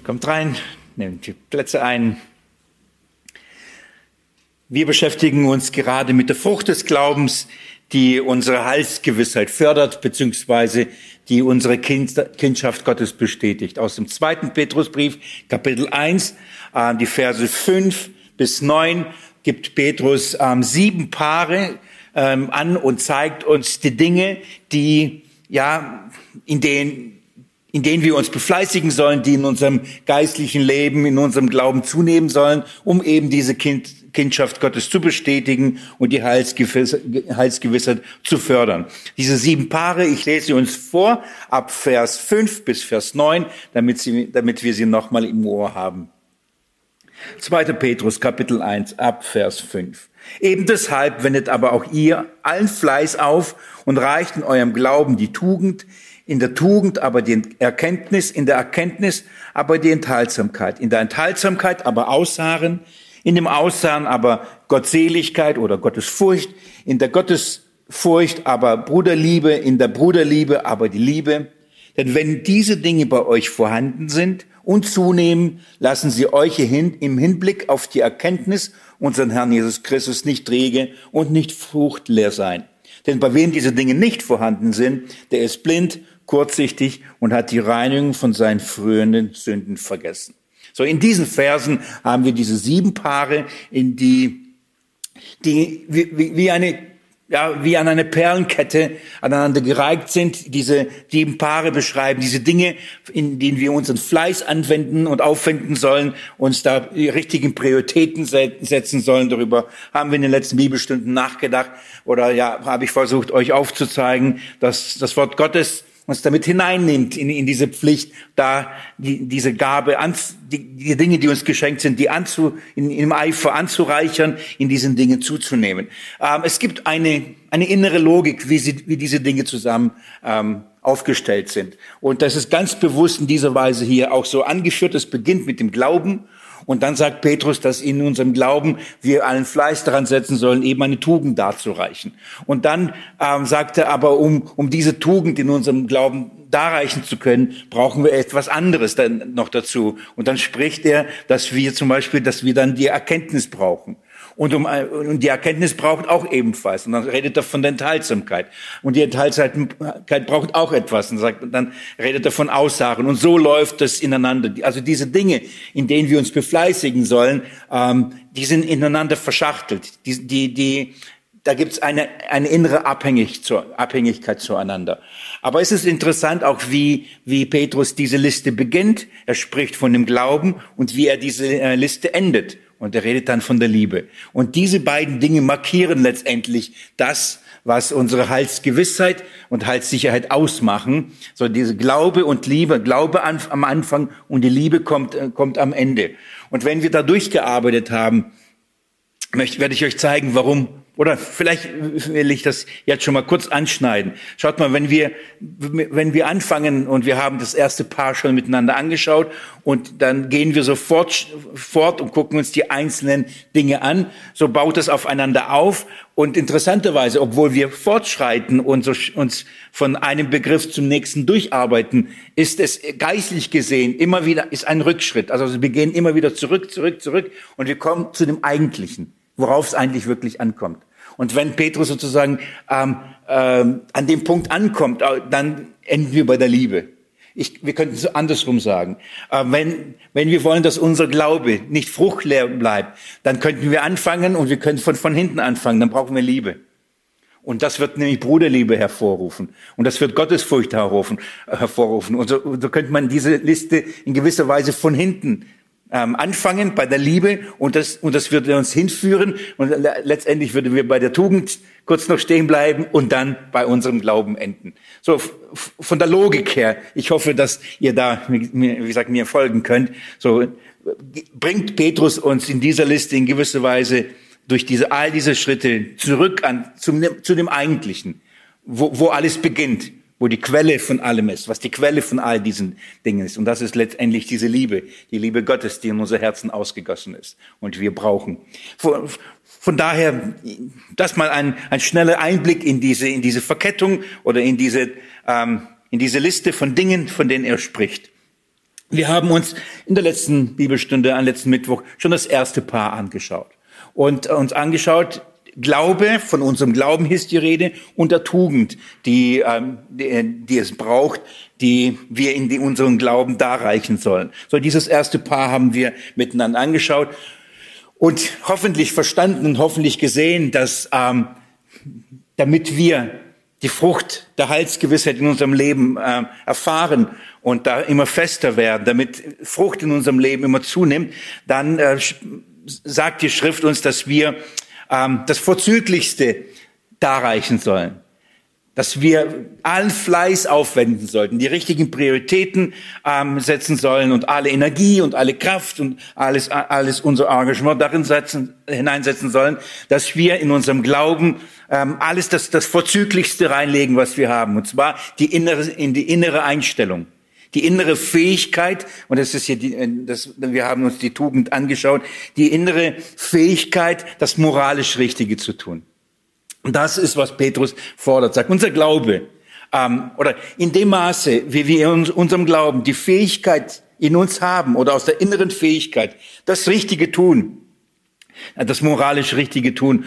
Kommt rein, nehmt die Plätze ein. Wir beschäftigen uns gerade mit der Frucht des Glaubens, die unsere Heilsgewissheit fördert, beziehungsweise die unsere Kindschaft Gottes bestätigt. Aus dem 2. Petrusbrief, Kapitel 1, die Verse 5 bis 9, gibt Petrus 7 Paare an und zeigt uns die Dinge, die in denen wir uns befleißigen sollen, die in unserem geistlichen Leben, in unserem Glauben zunehmen sollen, um eben diese Kindschaft Gottes zu bestätigen und die Heilsgewissheit zu fördern. Diese 7 Paare, ich lese sie uns vor, ab Vers 5 bis Vers 9, damit wir sie nochmal im Ohr haben. 2. Petrus, Kapitel 1, ab Vers 5. Eben deshalb wendet aber auch ihr allen Fleiß auf und reicht in eurem Glauben die Tugend, in der Tugend aber die Erkenntnis, in der Erkenntnis aber die Enthaltsamkeit, in der Enthaltsamkeit aber Ausharren, in dem Ausharren aber Gottseligkeit oder Gottesfurcht, in der Gottesfurcht aber Bruderliebe, in der Bruderliebe aber die Liebe. Denn wenn diese Dinge bei euch vorhanden sind und zunehmen, lassen sie euch im Hinblick auf die Erkenntnis unseren Herrn Jesus Christus nicht träge und nicht fruchtleer sein. Denn bei wem diese Dinge nicht vorhanden sind, der ist blind, kurzsichtig und hat die Reinigung von seinen früheren Sünden vergessen. So, in diesen Versen haben wir diese 7 Paare, in die wie an eine Perlenkette aneinander gereiht sind. Diese 7 Paare beschreiben diese Dinge, in denen wir unseren Fleiß anwenden und aufwenden sollen, uns da die richtigen Prioritäten setzen sollen. Darüber haben wir in den letzten Bibelstunden nachgedacht oder habe ich versucht, euch aufzuzeigen, dass das Wort Gottes uns damit hineinnimmt in diese Pflicht, da diese Gabe, die Dinge, die uns geschenkt sind, im Eifer anzureichern, in diesen Dingen zuzunehmen. Es gibt eine innere Logik, wie diese Dinge zusammen aufgestellt sind. Und das ist ganz bewusst in dieser Weise hier auch so angeführt. Es beginnt mit dem Glauben. Und dann sagt Petrus, dass in unserem Glauben wir allen Fleiß daran setzen sollen, eben eine Tugend darzureichen. Und dann sagt er aber, um diese Tugend in unserem Glauben darreichen zu können, brauchen wir etwas anderes dann noch dazu. Und dann spricht er, dass wir dann die Erkenntnis brauchen. Und die Erkenntnis braucht auch ebenfalls. Und dann redet er von der Enthaltsamkeit. Und die Enthaltsamkeit braucht auch etwas. Und dann redet er von Ausharren. Und so läuft das ineinander. Also diese Dinge, in denen wir uns befleißigen sollen, die sind ineinander verschachtelt. Da gibt's eine innere Abhängigkeit zueinander. Aber es ist interessant auch, wie Petrus diese Liste beginnt. Er spricht von dem Glauben und wie er diese Liste endet. Und er redet dann von der Liebe. Und diese beiden Dinge markieren letztendlich das, was unsere Heilsgewissheit und Heilssicherheit ausmachen. So diese Glaube und Liebe, Glaube am Anfang und die Liebe kommt am Ende. Und wenn wir da durchgearbeitet haben, werde ich euch zeigen, warum. Oder vielleicht will ich das jetzt schon mal kurz anschneiden. Schaut mal, wenn wir anfangen und wir haben das erste Paar schon miteinander angeschaut und dann gehen wir sofort fort und gucken uns die einzelnen Dinge an, so baut es aufeinander auf. Und interessanterweise, obwohl wir fortschreiten und uns von einem Begriff zum nächsten durcharbeiten, ist es geistlich gesehen immer wieder, ist ein Rückschritt. Also wir gehen immer wieder zurück und wir kommen zu dem Eigentlichen, worauf es eigentlich wirklich ankommt. Und wenn Petrus sozusagen an dem Punkt ankommt, dann enden wir bei der Liebe. Wir könnten es andersrum sagen. Wenn wir wollen, dass unser Glaube nicht fruchtleer bleibt, dann könnten wir anfangen und wir können von hinten anfangen. Dann brauchen wir Liebe. Und das wird nämlich Bruderliebe hervorrufen. Und das wird Gottesfurcht hervorrufen. Und so könnte man diese Liste in gewisser Weise von hinten anfangen bei der Liebe und das würde uns hinführen und letztendlich würden wir bei der Tugend kurz noch stehen bleiben und dann bei unserem Glauben enden. So von der Logik her, ich hoffe, dass ihr da mir folgen könnt. So bringt Petrus uns in dieser Liste in gewisser Weise durch all diese Schritte zurück zu dem Eigentlichen, wo alles beginnt. Wo die Quelle von allem ist, was die Quelle von all diesen Dingen ist. Und das ist letztendlich diese Liebe, die Liebe Gottes, die in unser Herzen ausgegossen ist und wir brauchen. Von daher, das mal ein schneller Einblick in diese Verkettung oder in diese Liste von Dingen, von denen er spricht. Wir haben uns in der letzten Bibelstunde, am letzten Mittwoch, schon das erste Paar angeschaut. Und uns angeschaut, Glaube, von unserem Glauben ist die Rede, und der Tugend, die es braucht, die wir in unseren Glauben darreichen sollen. So, dieses erste Paar haben wir miteinander angeschaut und hoffentlich verstanden und hoffentlich gesehen, dass damit wir die Frucht der Heilsgewissheit in unserem Leben erfahren und da immer fester werden, damit Frucht in unserem Leben immer zunimmt, dann sagt die Schrift uns, dass wir das Vorzüglichste darreichen sollen, dass wir allen Fleiß aufwenden sollten, die richtigen Prioritäten setzen sollen und alle Energie und alle Kraft und alles unser Engagement darin hineinsetzen sollen, dass wir in unserem Glauben alles das Vorzüglichste reinlegen, was wir haben, und zwar in die innere Einstellung. Die innere Fähigkeit, und das ist hier wir haben uns die Tugend angeschaut, die innere Fähigkeit, das moralisch Richtige zu tun. Und das ist, was Petrus fordert, sagt, unser Glaube, oder in dem Maße, wie wir in unserem Glauben die Fähigkeit in uns haben, oder aus der inneren Fähigkeit, das Richtige tun, das moralisch Richtige tun,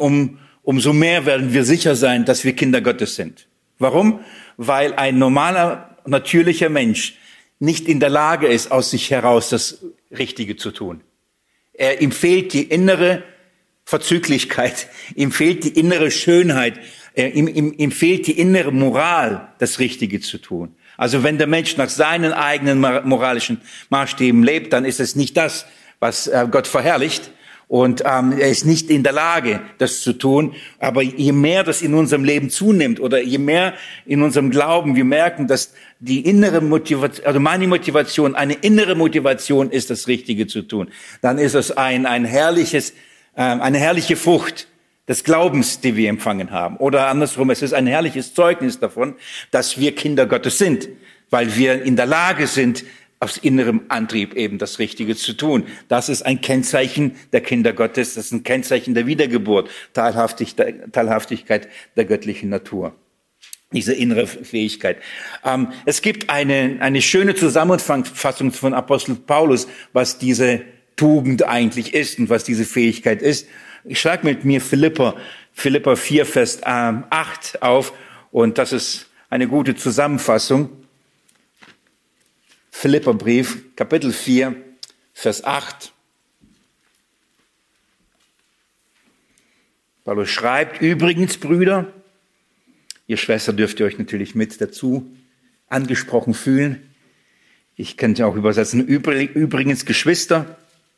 umso mehr werden wir sicher sein, dass wir Kinder Gottes sind. Warum? Weil ein natürlicher Mensch nicht in der Lage ist, aus sich heraus das Richtige zu tun. Ihm fehlt die innere Vorzüglichkeit, ihm fehlt die innere Schönheit, ihm fehlt die innere Moral, das Richtige zu tun. Also wenn der Mensch nach seinen eigenen moralischen Maßstäben lebt, dann ist es nicht das, was Gott verherrlicht. Und er ist nicht in der Lage, das zu tun. Aber je mehr das in unserem Leben zunimmt oder je mehr in unserem Glauben wir merken, dass die innere Motivation, also meine Motivation, eine innere Motivation ist, das Richtige zu tun, dann ist es eine herrliche Frucht des Glaubens, die wir empfangen haben. Oder andersrum, es ist ein herrliches Zeugnis davon, dass wir Kinder Gottes sind, weil wir in der Lage sind, aus innerem Antrieb eben das Richtige zu tun. Das ist ein Kennzeichen der Kinder Gottes, das ist ein Kennzeichen der Wiedergeburt, Teilhaftigkeit der göttlichen Natur. Diese innere Fähigkeit. Es gibt eine schöne Zusammenfassung von Apostel Paulus, was diese Tugend eigentlich ist und was diese Fähigkeit ist. Ich schlage mit mir Philipper 4, Vers 8 auf, und das ist eine gute Zusammenfassung. Philipperbrief, Kapitel 4, Vers 8. Paulus schreibt, übrigens, Brüder, ihr Schwester dürft ihr euch natürlich mit dazu angesprochen fühlen. Ich könnte auch übersetzen, übrigens, Geschwister,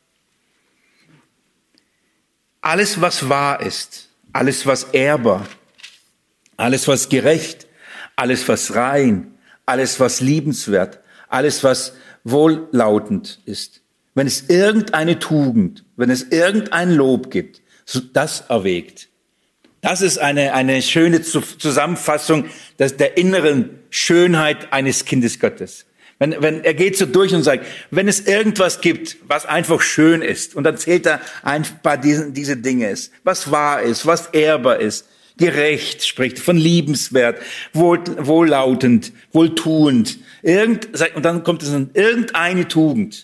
alles, was wahr ist, alles, was ehrbar, alles, was gerecht, alles, was rein, alles, was liebenswert, alles, was wohllautend ist. Wenn es irgendeine Tugend, wenn es irgendein Lob gibt, so das erwägt. Das ist eine schöne Zusammenfassung der inneren Schönheit eines Kindes Gottes. Wenn er geht so durch und sagt, wenn es irgendwas gibt, was einfach schön ist, und dann zählt er ein paar diese Dinge ist, was wahr ist, was ehrbar ist, gerecht, spricht von liebenswert, wohllautend, wohltuend, und dann kommt es in irgendeine Tugend,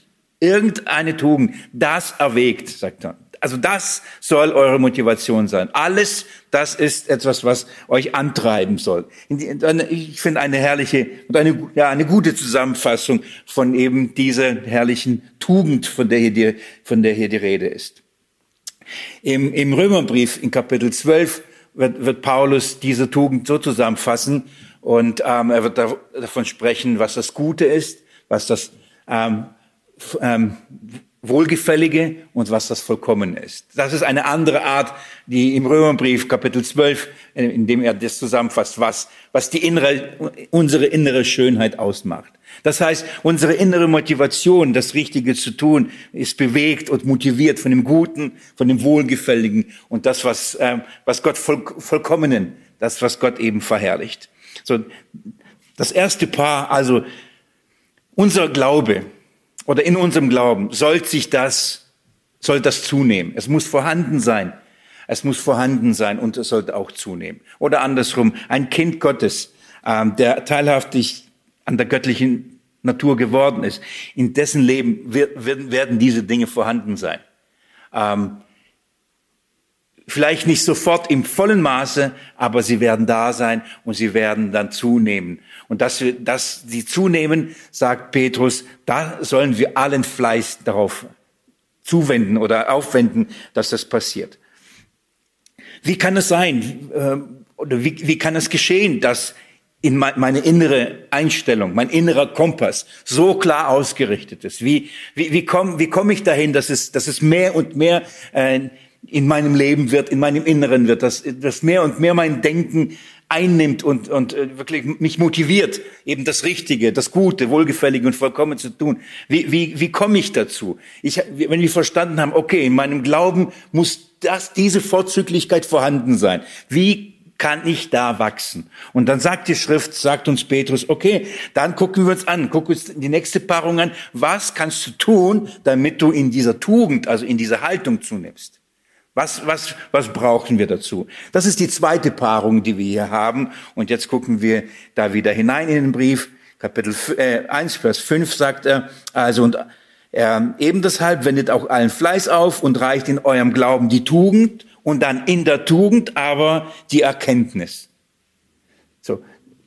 das erwägt, sagt er. Also das soll eure Motivation sein. Alles, das ist etwas, was euch antreiben soll. Ich finde eine herrliche und eine gute Zusammenfassung von eben dieser herrlichen Tugend, von der hier die Rede ist. Im Römerbrief in Kapitel 12 wird Paulus diese Tugend so zusammenfassen, und er wird davon sprechen, was das Gute ist, was das Wohlgefällige und was das Vollkommene ist. Das ist eine andere Art, die im Römerbrief Kapitel 12, in dem er das zusammenfasst, was unsere innere Schönheit ausmacht. Das heißt, unsere innere Motivation, das Richtige zu tun, ist bewegt und motiviert von dem Guten, von dem Wohlgefälligen und das, was Gott Vollkommenen, das, was Gott eben verherrlicht. So, das erste Paar, also unser Glaube, oder in unserem Glauben soll das zunehmen. Es muss vorhanden sein. Und es sollte auch zunehmen. Oder andersrum, ein Kind Gottes, der teilhaftig an der göttlichen Natur geworden ist, in dessen Leben werden diese Dinge vorhanden sein. Vielleicht nicht sofort im vollen Maße, aber sie werden da sein und sie werden dann zunehmen. Und dass sie zunehmen, sagt Petrus, da sollen wir allen Fleiß darauf zuwenden oder aufwenden, dass das passiert. Wie kann es sein, oder wie kann es geschehen, dass in meine innere Einstellung, mein innerer Kompass so klar ausgerichtet ist? Wie komme ich dahin, dass es mehr und mehr in meinem Leben wird, in meinem Inneren wird, dass mehr und mehr mein Denken einnimmt und wirklich mich motiviert, eben das Richtige, das Gute, Wohlgefällige und Vollkommen zu tun. Wie komme ich dazu? Wenn wir verstanden haben, okay, in meinem Glauben muss diese Vorzüglichkeit vorhanden sein. Wie kann ich da wachsen? Und dann sagt die Schrift, sagt uns Petrus, okay, dann gucken wir uns an, gucken uns die nächste Paarung an. Was kannst du tun, damit du in dieser Tugend, also in dieser Haltung zunimmst? Was brauchen wir dazu? Das ist die zweite Paarung, die wir hier haben. Und jetzt gucken wir da wieder hinein in den Brief. Kapitel 1, Vers 5 sagt er, eben deshalb wendet auch allen Fleiß auf und reicht in eurem Glauben die Tugend und dann in der Tugend aber die Erkenntnis. So.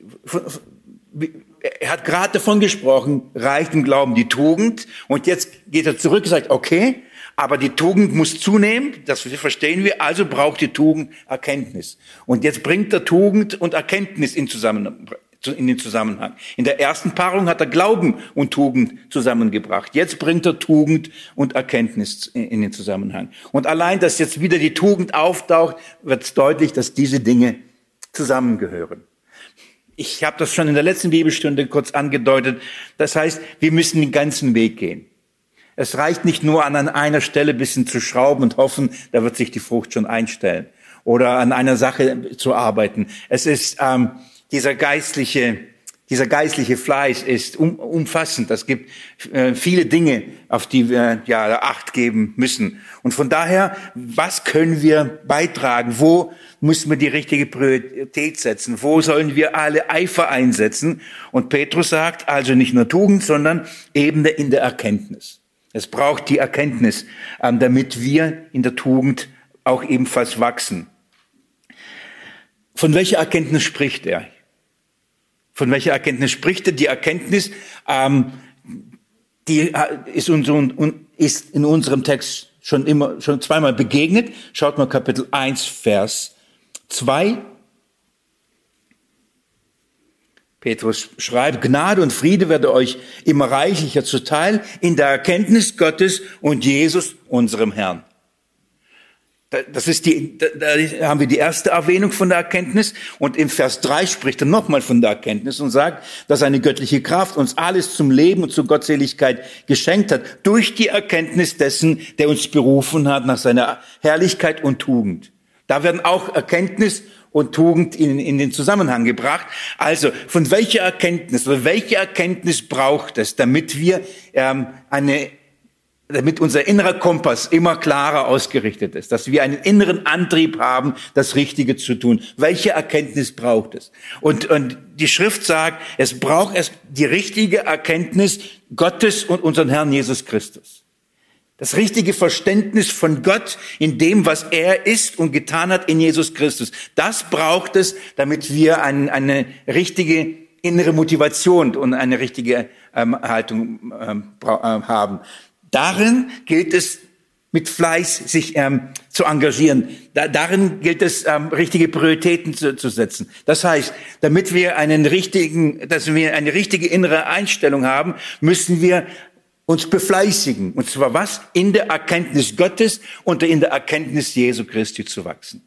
Er hat gerade davon gesprochen, reicht im Glauben die Tugend. Und jetzt geht er zurück und sagt, okay, aber die Tugend muss zunehmen, das verstehen wir, also braucht die Tugend Erkenntnis. Und jetzt bringt er Tugend und Erkenntnis in den Zusammenhang. In der ersten Paarung hat er Glauben und Tugend zusammengebracht. Jetzt bringt er Tugend und Erkenntnis in den Zusammenhang. Und allein, dass jetzt wieder die Tugend auftaucht, wird deutlich, dass diese Dinge zusammengehören. Ich habe das schon in der letzten Bibelstunde kurz angedeutet. Das heißt, wir müssen den ganzen Weg gehen. Es reicht nicht nur an einer Stelle ein bisschen zu schrauben und hoffen, da wird sich die Frucht schon einstellen. Oder an einer Sache zu arbeiten. Es ist dieser geistliche Fleiß ist umfassend. Es gibt viele Dinge, auf die wir Acht geben müssen. Und von daher, was können wir beitragen? Wo müssen wir die richtige Priorität setzen? Wo sollen wir alle Eifer einsetzen? Und Petrus sagt, also nicht nur Tugend, sondern eben in der Erkenntnis. Es braucht die Erkenntnis, damit wir in der Tugend auch ebenfalls wachsen. Von welcher Erkenntnis spricht er? Von welcher Erkenntnis spricht er? Die Erkenntnis, die ist in unserem Text schon zweimal begegnet. Schaut mal Kapitel 1, Vers 2. Petrus schreibt, Gnade und Friede werde euch immer reichlicher zuteil in der Erkenntnis Gottes und Jesus, unserem Herrn. Da haben wir die erste Erwähnung von der Erkenntnis. Und im Vers 3 spricht er nochmal von der Erkenntnis und sagt, dass eine göttliche Kraft uns alles zum Leben und zur Gottseligkeit geschenkt hat, durch die Erkenntnis dessen, der uns berufen hat nach seiner Herrlichkeit und Tugend. Da werden auch Erkenntnis und Tugend in den Zusammenhang gebracht. Also, von welcher Erkenntnis oder welche Erkenntnis braucht es, damit unser innerer Kompass immer klarer ausgerichtet ist, dass wir einen inneren Antrieb haben, das Richtige zu tun? Welche Erkenntnis braucht es? Und die Schrift sagt, es braucht erst die richtige Erkenntnis Gottes und unseren Herrn Jesus Christus. Das richtige Verständnis von Gott in dem, was er ist und getan hat in Jesus Christus. Das braucht es, damit wir eine richtige innere Motivation und eine richtige Haltung haben. Darin gilt es, mit Fleiß sich zu engagieren. Darin gilt es, richtige Prioritäten zu setzen. Das heißt, damit wir eine richtige innere Einstellung haben, müssen wir uns befleißigen. Und zwar was? In der Erkenntnis Gottes und in der Erkenntnis Jesu Christi zu wachsen.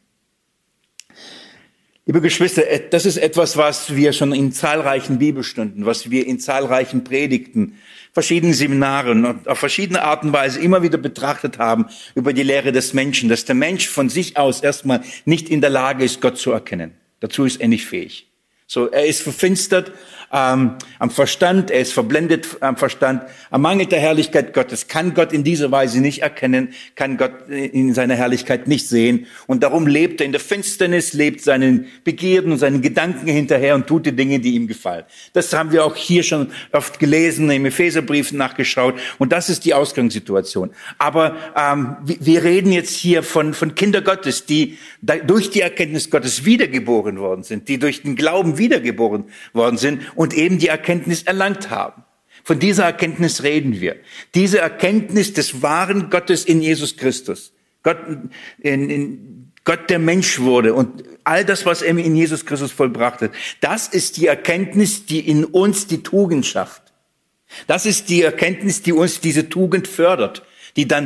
Liebe Geschwister, das ist etwas, was wir schon in zahlreichen Bibelstunden, was wir in zahlreichen Predigten, verschiedenen Seminaren und auf verschiedene Art und Weise immer wieder betrachtet haben über die Lehre des Menschen, dass der Mensch von sich aus erstmal nicht in der Lage ist, Gott zu erkennen. Dazu ist er nicht fähig. So, er ist verfinstert am Verstand, er ist verblendet am Verstand, am Mangel der Herrlichkeit Gottes, kann Gott in dieser Weise nicht erkennen, kann Gott in seiner Herrlichkeit nicht sehen. Und darum lebt er in der Finsternis, lebt seinen Begierden und seinen Gedanken hinterher und tut die Dinge, die ihm gefallen. Das haben wir auch hier schon oft gelesen, im Epheserbrief nachgeschaut. Und das ist die Ausgangssituation. Aber wir reden jetzt hier von Kindern Gottes, die durch die Erkenntnis Gottes wiedergeboren worden sind, die durch den Glauben wiedergeboren worden sind und eben die Erkenntnis erlangt haben. Von dieser Erkenntnis reden wir. Diese Erkenntnis des wahren Gottes in Jesus Christus. Gott, Gott der Mensch wurde und all das, was er in Jesus Christus vollbracht hat. Das ist die Erkenntnis, die in uns die Tugend schafft. Das ist die Erkenntnis, die uns diese Tugend fördert, die dann,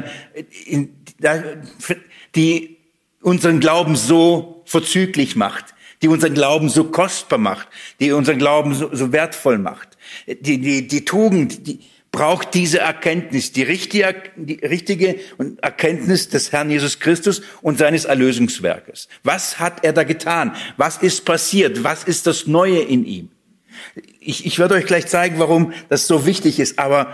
die unseren Glauben so vorzüglich macht, die unseren Glauben so kostbar macht, die unseren Glauben so wertvoll macht. Die Tugend, die braucht diese Erkenntnis, die richtige Erkenntnis des Herrn Jesus Christus und seines Erlösungswerkes. Was hat er da getan? Was ist passiert? Was ist das Neue in ihm? Ich werde euch gleich zeigen, warum das so wichtig ist, aber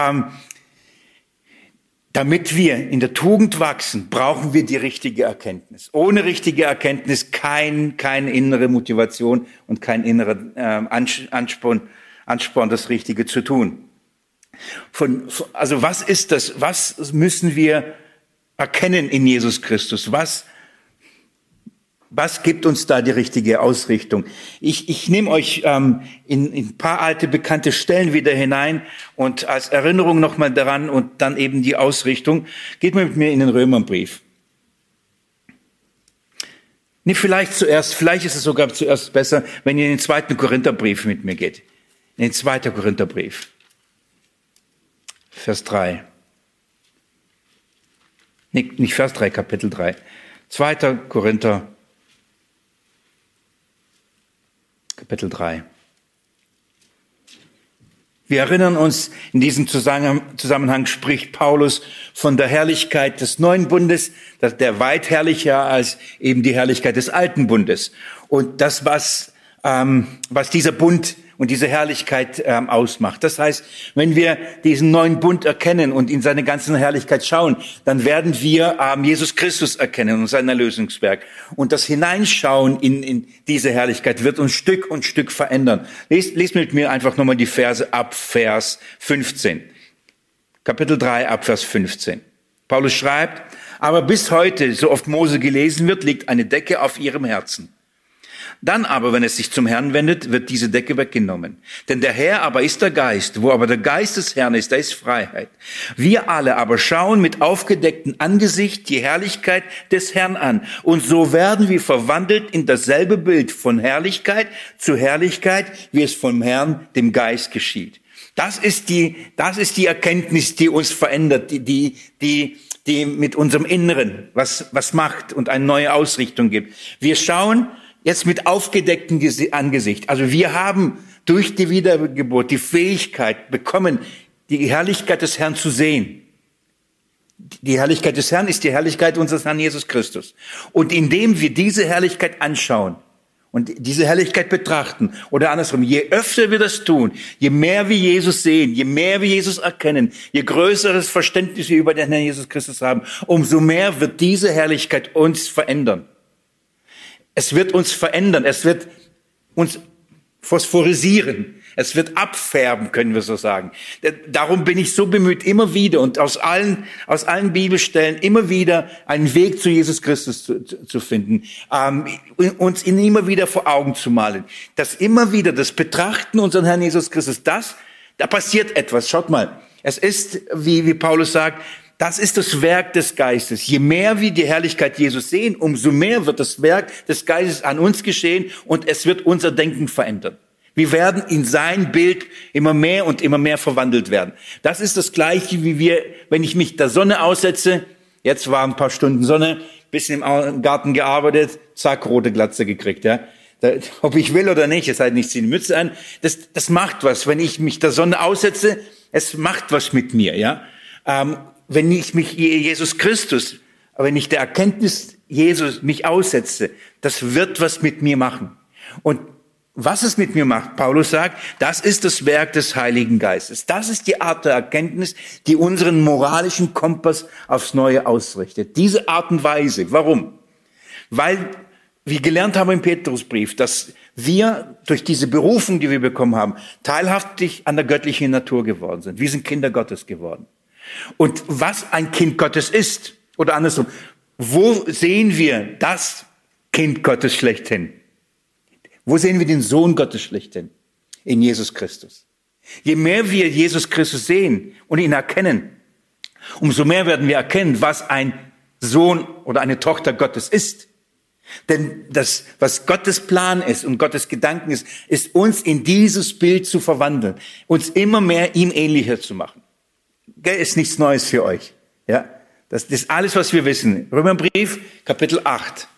damit wir in der Tugend wachsen, brauchen wir die richtige Erkenntnis. Ohne richtige Erkenntnis keine innere Motivation und kein innerer Ansporn, das Richtige zu tun. Also was ist das? Was müssen wir erkennen in Jesus Christus? Was gibt uns da die richtige Ausrichtung? Ich nehme euch in ein paar alte bekannte Stellen wieder hinein und als Erinnerung nochmal daran und dann eben die Ausrichtung. Geht mal mit mir in den Römerbrief. Nee, vielleicht ist es sogar zuerst besser, wenn ihr in den 2. Korintherbrief mit mir geht. In den 2. Korintherbrief. Vers 3. Nee, nicht Vers 3, Kapitel 3. 2. Korinther Kapitel 3. Wir erinnern uns, in diesem Zusammenhang spricht Paulus von der Herrlichkeit des neuen Bundes, der weit herrlicher als eben die Herrlichkeit des alten Bundes. Und das, was dieser Bund und diese Herrlichkeit ausmacht. Das heißt, wenn wir diesen neuen Bund erkennen und in seine ganze Herrlichkeit schauen, dann werden wir Jesus Christus erkennen und sein Erlösungswerk. Und das Hineinschauen in diese Herrlichkeit wird uns Stück und Stück verändern. Lest mit mir einfach nochmal die Verse ab Vers 15. Kapitel 3 ab Vers 15. Paulus schreibt, aber bis heute, so oft Mose gelesen wird, liegt eine Decke auf ihrem Herzen. Dann aber, wenn es sich zum Herrn wendet, wird diese Decke weggenommen. Denn der Herr aber ist der Geist. Wo aber der Geist des Herrn ist, da ist Freiheit. Wir alle aber schauen mit aufgedecktem Angesicht die Herrlichkeit des Herrn an. Und so werden wir verwandelt in dasselbe Bild von Herrlichkeit zu Herrlichkeit, wie es vom Herrn, dem Geist, geschieht. Das ist die Erkenntnis, die uns verändert, die mit unserem Inneren was macht und eine neue Ausrichtung gibt. Wir schauen jetzt mit aufgedecktem Angesicht. Also wir haben durch die Wiedergeburt die Fähigkeit bekommen, die Herrlichkeit des Herrn zu sehen. Die Herrlichkeit des Herrn ist die Herrlichkeit unseres Herrn Jesus Christus. Und indem wir diese Herrlichkeit anschauen und diese Herrlichkeit betrachten, oder andersrum, je öfter wir das tun, je mehr wir Jesus sehen, je mehr wir Jesus erkennen, je größeres Verständnis wir über den Herrn Jesus Christus haben, umso mehr wird diese Herrlichkeit uns verändern. Es wird uns verändern, es wird uns phosphorisieren, es wird abfärben, können wir so sagen. Darum bin ich so bemüht, immer wieder und aus allen Bibelstellen immer wieder einen Weg zu Jesus Christus zu finden, uns ihn immer wieder vor Augen zu malen. Das immer wieder, das Betrachten unseren Herrn Jesus Christus, da passiert etwas. Schaut mal, es ist, wie Paulus sagt, das ist das Werk des Geistes. Je mehr wir die Herrlichkeit Jesus sehen, umso mehr wird das Werk des Geistes an uns geschehen und es wird unser Denken verändern. Wir werden in sein Bild immer mehr und immer mehr verwandelt werden. Das ist das Gleiche, wie wenn ich mich der Sonne aussetze, jetzt waren ein paar Stunden Sonne, bisschen im Garten gearbeitet, zack, rote Glatze gekriegt, ja. Ob ich will oder nicht, es sei denn, ich ziehe die Mütze an, das macht was. Wenn ich mich der Sonne aussetze, es macht was mit mir, ja. Wenn ich mich Jesus Christus, wenn ich der Erkenntnis Jesus mich aussetze, das wird was mit mir machen. Und was es mit mir macht, Paulus sagt, das ist das Werk des Heiligen Geistes. Das ist die Art der Erkenntnis, die unseren moralischen Kompass aufs Neue ausrichtet. Diese Art und Weise. Warum? Weil wir gelernt haben im Petrusbrief, dass wir durch diese Berufung, die wir bekommen haben, teilhaftig an der göttlichen Natur geworden sind. Wir sind Kinder Gottes geworden. Und was ein Kind Gottes ist, oder andersrum, wo sehen wir das Kind Gottes schlechthin? Wo sehen wir den Sohn Gottes schlechthin? In Jesus Christus. Je mehr wir Jesus Christus sehen und ihn erkennen, umso mehr werden wir erkennen, was ein Sohn oder eine Tochter Gottes ist. Denn das, was Gottes Plan ist und Gottes Gedanken ist, ist uns in dieses Bild zu verwandeln, uns immer mehr ihm ähnlicher zu machen. Das ist nichts Neues für euch. Ja, das ist alles, was wir wissen. Römerbrief, Kapitel 8.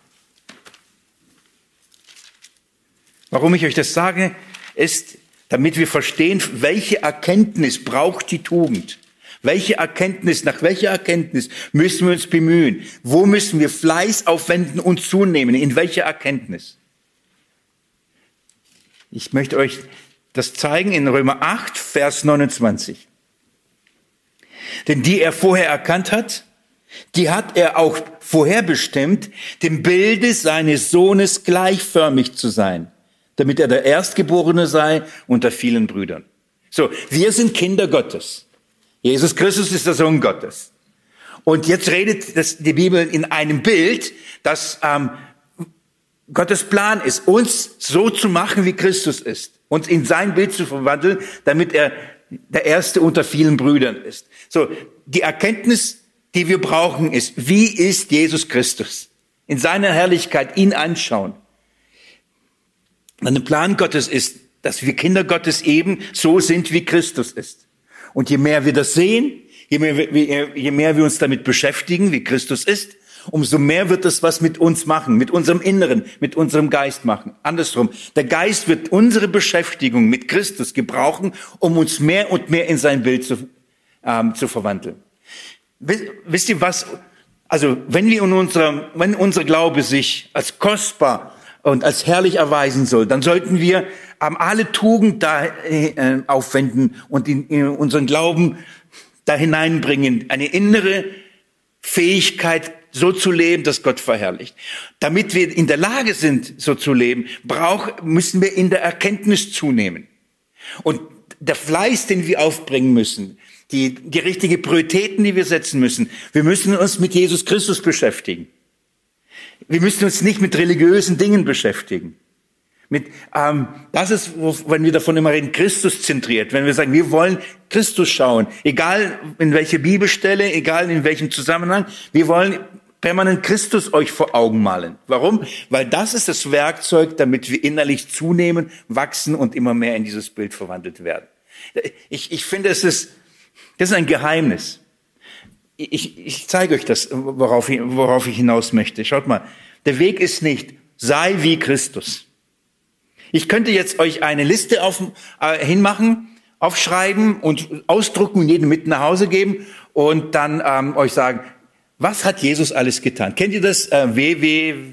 Warum ich euch das sage, ist, damit wir verstehen, welche Erkenntnis braucht die Tugend. Welche Erkenntnis, nach welcher Erkenntnis müssen wir uns bemühen? Wo müssen wir Fleiß aufwenden und zunehmen? In welcher Erkenntnis? Ich möchte euch das zeigen in Römer 8, Vers 29. Denn die er vorher erkannt hat, die hat er auch vorherbestimmt, dem Bilde seines Sohnes gleichförmig zu sein, damit er der Erstgeborene sei unter vielen Brüdern. So, wir sind Kinder Gottes. Jesus Christus ist der Sohn Gottes. Und jetzt redet die Bibel in einem Bild, dass Gottes Plan ist, uns so zu machen, wie Christus ist. Uns in sein Bild zu verwandeln, damit er der Erste unter vielen Brüdern ist. So, die Erkenntnis, die wir brauchen, ist, wie ist Jesus Christus? In seiner Herrlichkeit ihn anschauen. Und der Plan Gottes ist, dass wir Kinder Gottes eben so sind, wie Christus ist. Und je mehr wir das sehen, je mehr wir uns damit beschäftigen, wie Christus ist, umso mehr wird es was mit uns machen, mit unserem Inneren, mit unserem Geist machen. Andersrum, der Geist wird unsere Beschäftigung mit Christus gebrauchen, um uns mehr und mehr in sein Bild zu verwandeln. Wisst ihr was? Also wenn unser Glaube sich als kostbar und als herrlich erweisen soll, dann sollten wir alle Tugend da aufwenden und in unseren Glauben da hineinbringen. Eine innere Fähigkeit, so zu leben, dass Gott verherrlicht. Damit wir in der Lage sind, so zu leben, müssen wir in der Erkenntnis zunehmen. Und der Fleiß, den wir aufbringen müssen, die richtigen Prioritäten, die wir setzen müssen, wir müssen uns mit Jesus Christus beschäftigen. Wir müssen uns nicht mit religiösen Dingen beschäftigen. Das ist, wenn wir davon immer reden, Christus zentriert. Wenn wir sagen, wir wollen Christus schauen, egal in welche Bibelstelle, egal in welchem Zusammenhang, wir wollen permanent Christus euch vor Augen malen. Warum? Weil das ist das Werkzeug, damit wir innerlich zunehmen, wachsen und immer mehr in dieses Bild verwandelt werden. Ich finde, das ist ein Geheimnis. Ich zeige euch das, worauf ich hinaus möchte. Schaut mal, der Weg ist nicht, sei wie Christus. Ich könnte jetzt euch eine Liste hinmachen, aufschreiben und ausdrucken und jedem mit nach Hause geben und dann euch sagen, was hat Jesus alles getan? Kennt ihr das? www,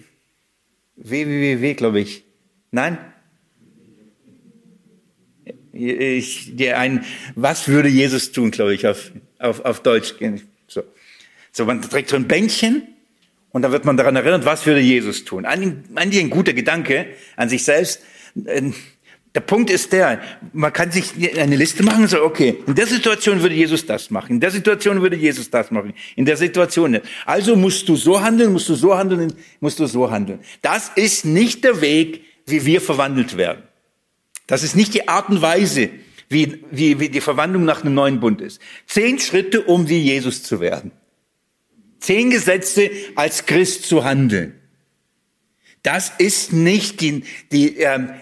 glaube ich. Nein? Was würde Jesus tun, glaube ich, auf Deutsch. So, man trägt so ein Bändchen und dann wird man daran erinnert, was würde Jesus tun. Eigentlich ein guter Gedanke an sich selbst. Der Punkt ist man kann sich eine Liste machen und sagen, okay, in der Situation würde Jesus das machen, in der Situation würde Jesus das machen, in der Situation nicht. Also musst du so handeln, musst du so handeln, musst du so handeln. Das ist nicht der Weg, wie wir verwandelt werden. Das ist nicht die Art und Weise, wie die Verwandlung nach einem neuen Bund ist. 10 Schritte, um wie Jesus zu werden. 10 Gesetze, als Christ zu handeln. Das ist nicht die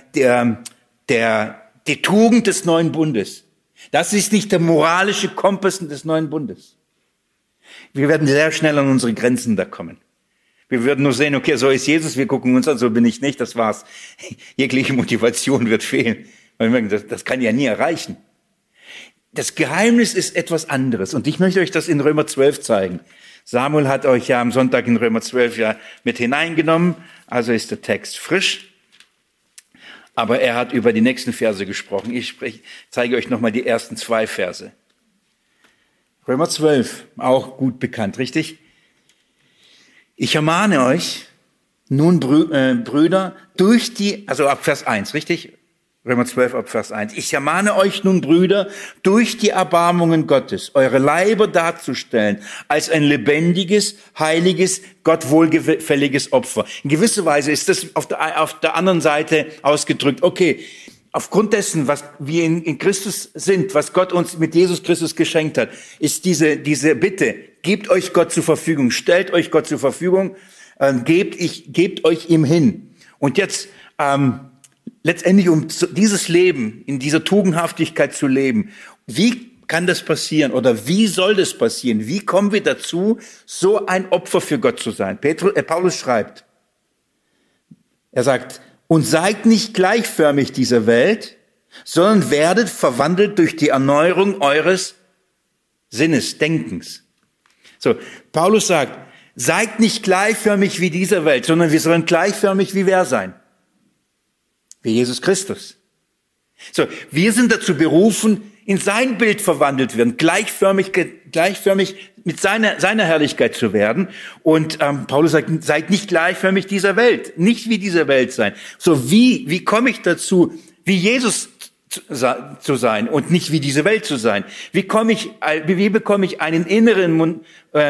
Tugend des neuen Bundes. Das ist nicht der moralische Kompass des neuen Bundes. Wir werden sehr schnell an unsere Grenzen da kommen. Wir würden nur sehen, okay, so ist Jesus, wir gucken uns an, so bin ich nicht, das war's. Jegliche Motivation wird fehlen. Weil wir merken, das kann ich ja nie erreichen. Das Geheimnis ist etwas anderes. Und ich möchte euch das in Römer 12 zeigen. Samuel hat euch ja am Sonntag in Römer 12 ja mit hineingenommen. Also ist der Text frisch. Aber er hat über die nächsten Verse gesprochen. Ich zeige euch nochmal die ersten 2 Verse. Römer 12, auch gut bekannt, richtig? Ich ermahne euch nun, Brüder, also ab Vers 1, richtig? Römer 12 ab Vers 1. Ich ermahne euch nun, Brüder, durch die Erbarmungen Gottes, eure Leiber darzustellen als ein lebendiges, heiliges, Gott wohlgefälliges Opfer. In gewisser Weise ist das auf der anderen Seite ausgedrückt. Okay, aufgrund dessen, was wir in Christus sind, was Gott uns mit Jesus Christus geschenkt hat, ist diese Bitte, gebt euch Gott zur Verfügung, stellt euch Gott zur Verfügung, gebt euch ihm hin. Und jetzt, letztendlich, um dieses Leben, in dieser Tugendhaftigkeit zu leben, wie kann das passieren oder wie soll das passieren? Wie kommen wir dazu, so ein Opfer für Gott zu sein? Paulus schreibt, er sagt, und seid nicht gleichförmig dieser Welt, sondern werdet verwandelt durch die Erneuerung eures Sinnes, Denkens. So, Paulus sagt, seid nicht gleichförmig wie dieser Welt, sondern wir sollen gleichförmig wie wer sein? Wie Jesus Christus. So, wir sind dazu berufen, in sein Bild verwandelt werden, gleichförmig mit seiner Herrlichkeit zu werden. Und Paulus sagt, seid nicht gleichförmig dieser Welt, nicht wie dieser Welt sein. So, wie komme ich dazu, wie Jesus zu sein und nicht wie diese Welt zu sein? Wie bekomme ich einen inneren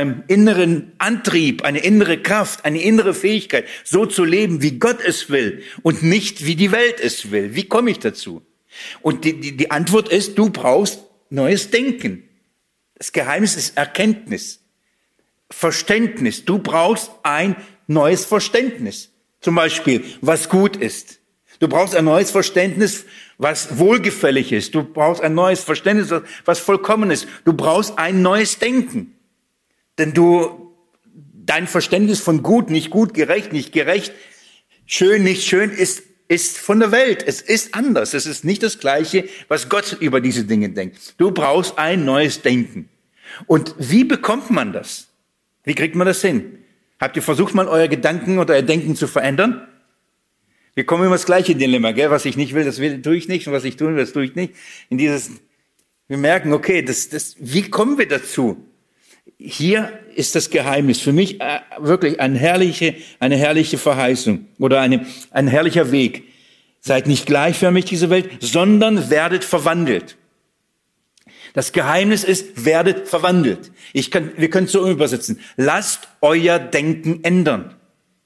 Antrieb, eine innere Kraft, eine innere Fähigkeit, so zu leben, wie Gott es will und nicht wie die Welt es will? Wie komme ich dazu? Und die Antwort ist, du brauchst neues Denken. Das Geheimnis ist Erkenntnis, Verständnis. Du brauchst ein neues Verständnis. Zum Beispiel, was gut ist. Du brauchst ein neues Verständnis, was wohlgefällig ist. Du brauchst ein neues Verständnis, was vollkommen ist. Du brauchst ein neues Denken. Denn dein Verständnis von gut, nicht gut, gerecht, nicht gerecht, schön, nicht schön, ist von der Welt. Es ist anders. Es ist nicht das Gleiche, was Gott über diese Dinge denkt. Du brauchst ein neues Denken. Und wie bekommt man das? Wie kriegt man das hin? Habt ihr versucht, mal euer Gedanken oder euer Denken zu verändern? Wir kommen immer das gleiche Dilemma, gell? Was ich nicht will, das tue ich nicht. Und was ich tun will, das tue ich nicht. Wir merken, okay, wie kommen wir dazu? Hier ist das Geheimnis. Für mich wirklich eine herrliche Verheißung oder ein herrlicher Weg. Seid nicht gleichförmig diese Welt, sondern werdet verwandelt. Das Geheimnis ist, werdet verwandelt. Wir können es so übersetzen. Lasst euer Denken ändern.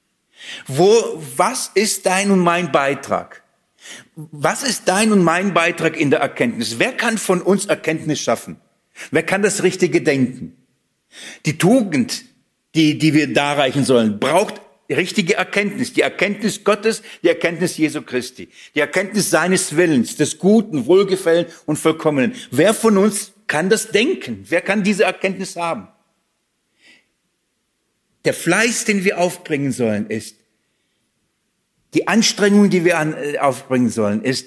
Was ist dein und mein Beitrag? Was ist dein und mein Beitrag in der Erkenntnis? Wer kann von uns Erkenntnis schaffen? Wer kann das richtige Denken? Die Tugend, die wir darreichen sollen, braucht richtige Erkenntnis. Die Erkenntnis Gottes, die Erkenntnis Jesu Christi. Die Erkenntnis seines Willens, des Guten, Wohlgefällen und Vollkommenen. Wer von uns kann das denken? Wer kann diese Erkenntnis haben? Der Fleiß, den wir aufbringen sollen, ist, die Anstrengung, die wir aufbringen sollen, ist,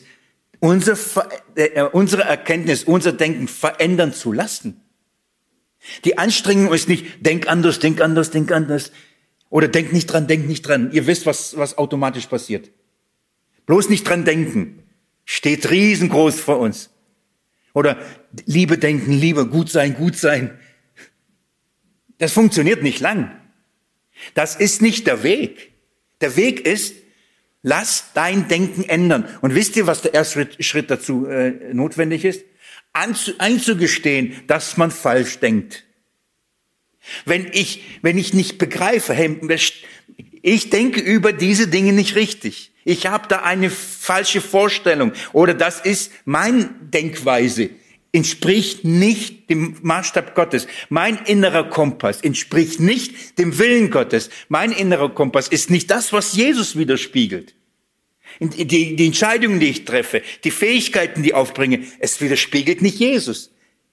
unsere Erkenntnis, unser Denken verändern zu lassen. Die Anstrengung ist nicht, denk anders, denk anders, denk anders. Oder denk nicht dran, denk nicht dran. Ihr wisst, was automatisch passiert. Bloß nicht dran denken. Steht riesengroß vor uns. Oder Liebe denken, Liebe, gut sein, gut sein. Das funktioniert nicht lang. Das ist nicht der Weg. Der Weg ist, lass dein Denken ändern. Und wisst ihr, was der erste Schritt dazu notwendig ist? Einzugestehen, dass man falsch denkt. Wenn ich nicht begreife, hey, ich denke über diese Dinge nicht richtig. Ich habe da eine falsche Vorstellung oder das ist meine Denkweise, entspricht nicht dem Maßstab Gottes. Mein innerer Kompass entspricht nicht dem Willen Gottes. Mein innerer Kompass ist nicht das, was Jesus widerspiegelt. Die Entscheidungen, die ich treffe, die Fähigkeiten, die ich aufbringe, es widerspiegelt nicht Jesus.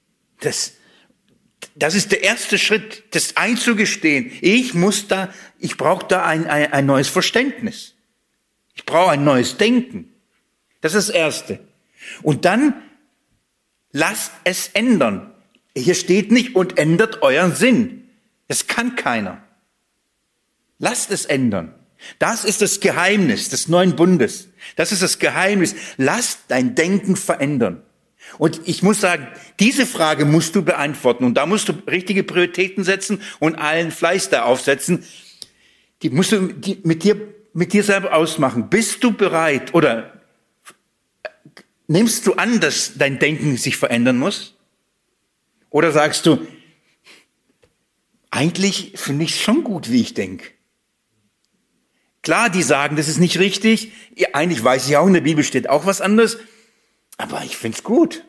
Das ist der erste Schritt, das einzugestehen. Ich brauche da ein neues Verständnis. Ich brauche ein neues Denken. Das ist das Erste. Und dann lasst es ändern. Hier steht nicht, und ändert euren Sinn. Das kann keiner. Lasst es ändern. Das ist das Geheimnis des neuen Bundes. Das ist das Geheimnis. Lass dein Denken verändern. Und ich muss sagen, diese Frage musst du beantworten. Und da musst du richtige Prioritäten setzen und allen Fleiß da aufsetzen. Die musst du mit dir selber ausmachen. Bist du bereit oder nimmst du an, dass dein Denken sich verändern muss? Oder sagst du, eigentlich finde ich es schon gut, wie ich denke. Klar, die sagen, das ist nicht richtig. Ja, eigentlich weiß ich auch, in der Bibel steht auch was anderes. Aber ich finde es gut.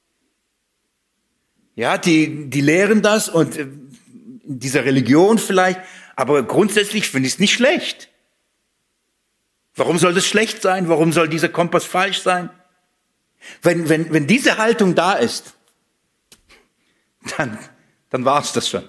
Ja, die lehren das und in dieser Religion vielleicht. Aber grundsätzlich finde ich es nicht schlecht. Warum soll das schlecht sein? Warum soll dieser Kompass falsch sein? Wenn diese Haltung da ist, dann war es das schon.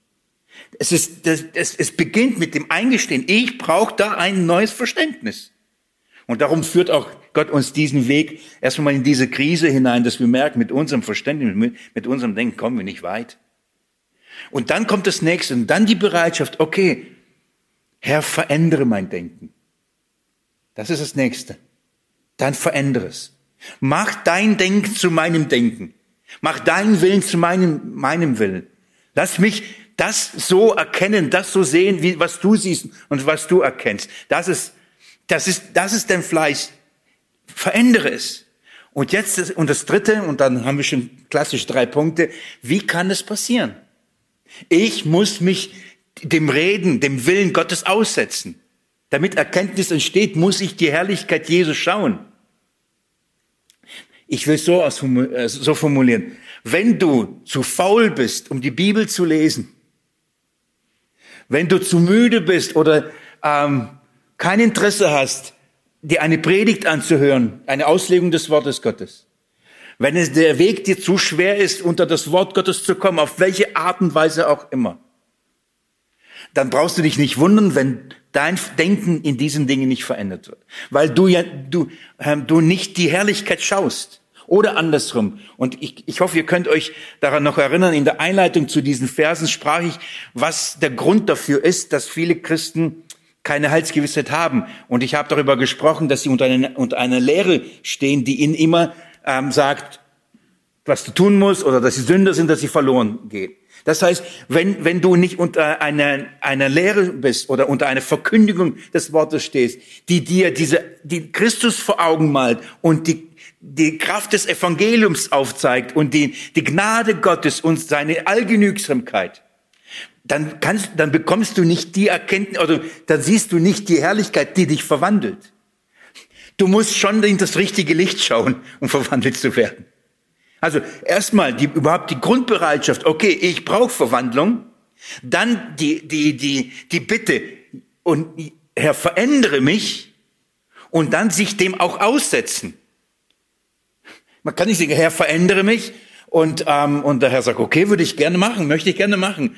Es beginnt mit dem Eingestehen, ich brauche da ein neues Verständnis. Und darum führt auch Gott uns diesen Weg erstmal in diese Krise hinein, dass wir merken, mit unserem Verständnis, mit unserem Denken kommen wir nicht weit. Und dann kommt das Nächste und dann die Bereitschaft, okay, Herr, verändere mein Denken. Das ist das Nächste. Dann verändere es. Mach dein Denken zu meinem Denken. Mach deinen Willen zu meinem Willen. Lass mich das so erkennen, das so sehen, wie was du siehst und was du erkennst. Das ist dein Fleiß. Verändere es. Und jetzt und das Dritte, und dann haben wir schon klassisch 3 Punkte. Wie kann es passieren? Ich muss mich dem Reden, dem Willen Gottes aussetzen. Damit Erkenntnis entsteht, muss ich die Herrlichkeit Jesu schauen. Ich will es so formulieren. Wenn du zu faul bist, um die Bibel zu lesen, wenn du zu müde bist oder kein Interesse hast, dir eine Predigt anzuhören, eine Auslegung des Wortes Gottes, wenn der Weg dir zu schwer ist, unter das Wort Gottes zu kommen, auf welche Art und Weise auch immer, dann brauchst du dich nicht wundern, wenn dein Denken in diesen Dingen nicht verändert wird. Weil du nicht die Herrlichkeit schaust. Oder andersrum. Und ich hoffe, ihr könnt euch daran noch erinnern, in der Einleitung zu diesen Versen sprach ich, was der Grund dafür ist, dass viele Christen keine Heilsgewissheit haben. Und ich habe darüber gesprochen, dass sie unter einer Lehre stehen, die ihnen immer sagt, was du tun musst oder dass sie Sünder sind, dass sie verloren gehen. Das heißt, wenn du nicht unter einer Lehre bist oder unter einer Verkündigung des Wortes stehst, die dir die Christus vor Augen malt und die Kraft des Evangeliums aufzeigt und die Gnade Gottes und seine Allgenügsamkeit, dann bekommst du nicht die Erkenntnis, oder dann siehst du nicht die Herrlichkeit, die dich verwandelt. Du musst schon in das richtige Licht schauen, um verwandelt zu werden. Also erstmal überhaupt die Grundbereitschaft, okay, ich brauche Verwandlung, dann die Bitte, und Herr, verändere mich, und dann sich dem auch aussetzen. Man kann nicht sagen, Herr, verändere mich, und der Herr sagt, okay, würde ich gerne machen, möchte ich gerne machen.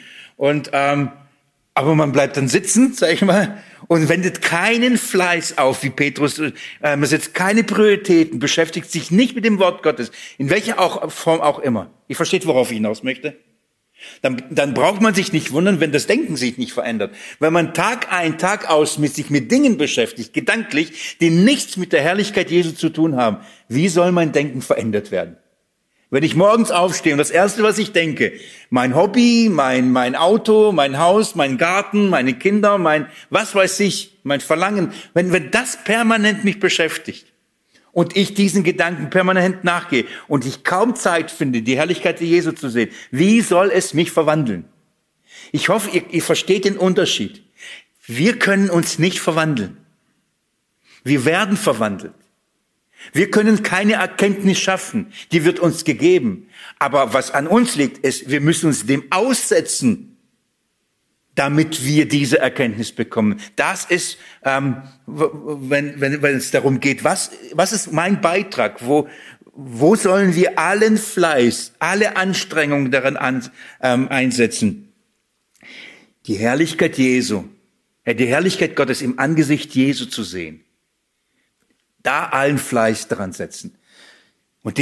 Aber man bleibt dann sitzen, sag ich mal, und wendet keinen Fleiß auf, wie Petrus, man setzt keine Prioritäten, beschäftigt sich nicht mit dem Wort Gottes, in welcher Form auch immer. Ihr versteht, worauf ich hinaus möchte? Dann braucht man sich nicht wundern, wenn das Denken sich nicht verändert. Wenn man Tag ein, Tag aus sich mit Dingen beschäftigt, gedanklich, die nichts mit der Herrlichkeit Jesu zu tun haben, wie soll mein Denken verändert werden? Wenn ich morgens aufstehe und das Erste, was ich denke, mein Hobby, mein Auto, mein Haus, mein Garten, meine Kinder, was weiß ich, mein Verlangen, wenn das permanent mich beschäftigt und ich diesen Gedanken permanent nachgehe und ich kaum Zeit finde, die Herrlichkeit Jesu zu sehen, wie soll es mich verwandeln? Ich hoffe, ihr versteht den Unterschied. Wir können uns nicht verwandeln. Wir werden verwandelt. Wir können keine Erkenntnis schaffen, die wird uns gegeben. Aber was an uns liegt, ist, wir müssen uns dem aussetzen, damit wir diese Erkenntnis bekommen. Das ist, wenn es darum geht, was ist mein Beitrag? Wo sollen wir allen Fleiß, alle Anstrengungen daran einsetzen? Die Herrlichkeit Jesu, die Herrlichkeit Gottes im Angesicht Jesu zu sehen. Da allen Fleiß daran setzen. Und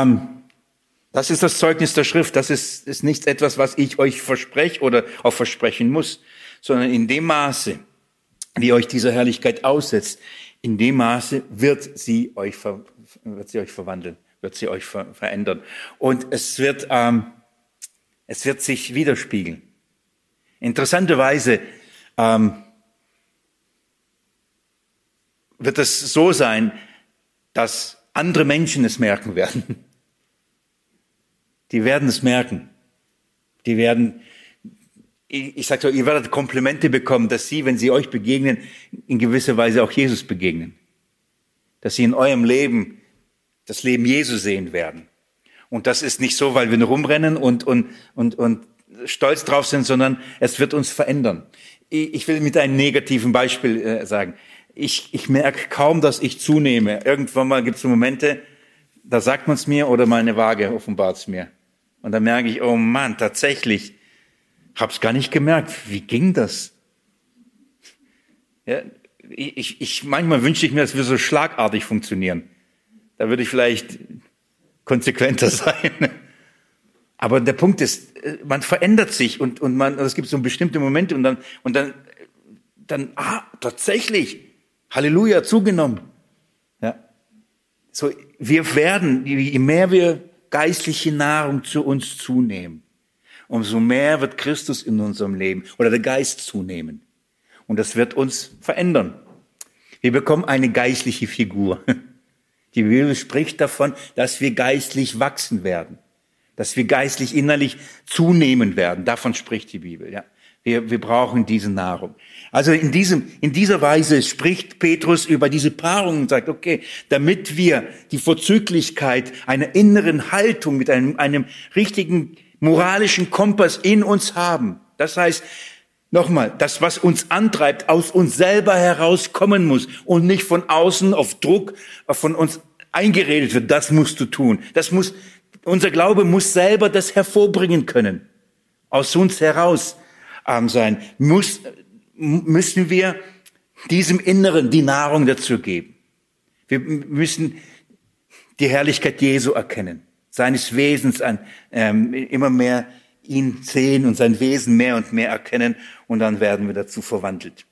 das ist das Zeugnis der Schrift. Das ist nicht etwas, was ich euch verspreche oder auch versprechen muss, sondern in dem Maße, wie ihr euch dieser Herrlichkeit aussetzt, in dem Maße wird sie euch verwandeln, wird sie euch verändern. Und es wird sich widerspiegeln. Interessanterweise wird es so sein, dass andere Menschen es merken werden. Die werden es merken. Die werden, ich sage so, ihr werdet Komplimente bekommen, dass sie, wenn sie euch begegnen, in gewisser Weise auch Jesus begegnen. Dass sie in eurem Leben das Leben Jesu sehen werden. Und das ist nicht so, weil wir nur rumrennen und stolz drauf sind, sondern es wird uns verändern. Ich will mit einem negativen Beispiel sagen. Ich merke kaum, dass ich zunehme. Irgendwann mal gibt es Momente, da sagt man es mir oder meine Waage offenbart es mir. Und dann merke ich, oh Mann, tatsächlich, hab's gar nicht gemerkt. Wie ging das? Ja, manchmal wünsche ich mir, dass wir so schlagartig funktionieren. Da würde ich vielleicht konsequenter sein. Aber der Punkt ist, man verändert sich und es gibt so bestimmte Momente und dann, tatsächlich, Halleluja, zugenommen. Ja. So, wir werden, je mehr wir geistliche Nahrung zu uns zunehmen, umso mehr wird Christus in unserem Leben oder der Geist zunehmen. Und das wird uns verändern. Wir bekommen eine geistliche Figur. Die Bibel spricht davon, dass wir geistlich wachsen werden. Dass wir geistlich innerlich zunehmen werden. Davon spricht die Bibel, ja. Wir brauchen diese Nahrung. Also in dieser Weise spricht Petrus über diese Paarung und sagt, okay, damit wir die Vorzüglichkeit einer inneren Haltung mit einem richtigen moralischen Kompass in uns haben. Das heißt, nochmal, das, was uns antreibt, aus uns selber herauskommen muss und nicht von außen auf Druck von uns eingeredet wird, das musst du tun. Unser Glaube muss selber das hervorbringen können. Aus uns heraus sein. Müssen wir diesem Inneren die Nahrung dazu geben. Wir müssen die Herrlichkeit Jesu erkennen, seines Wesens immer mehr ihn sehen und sein Wesen mehr und mehr erkennen und dann werden wir dazu verwandelt.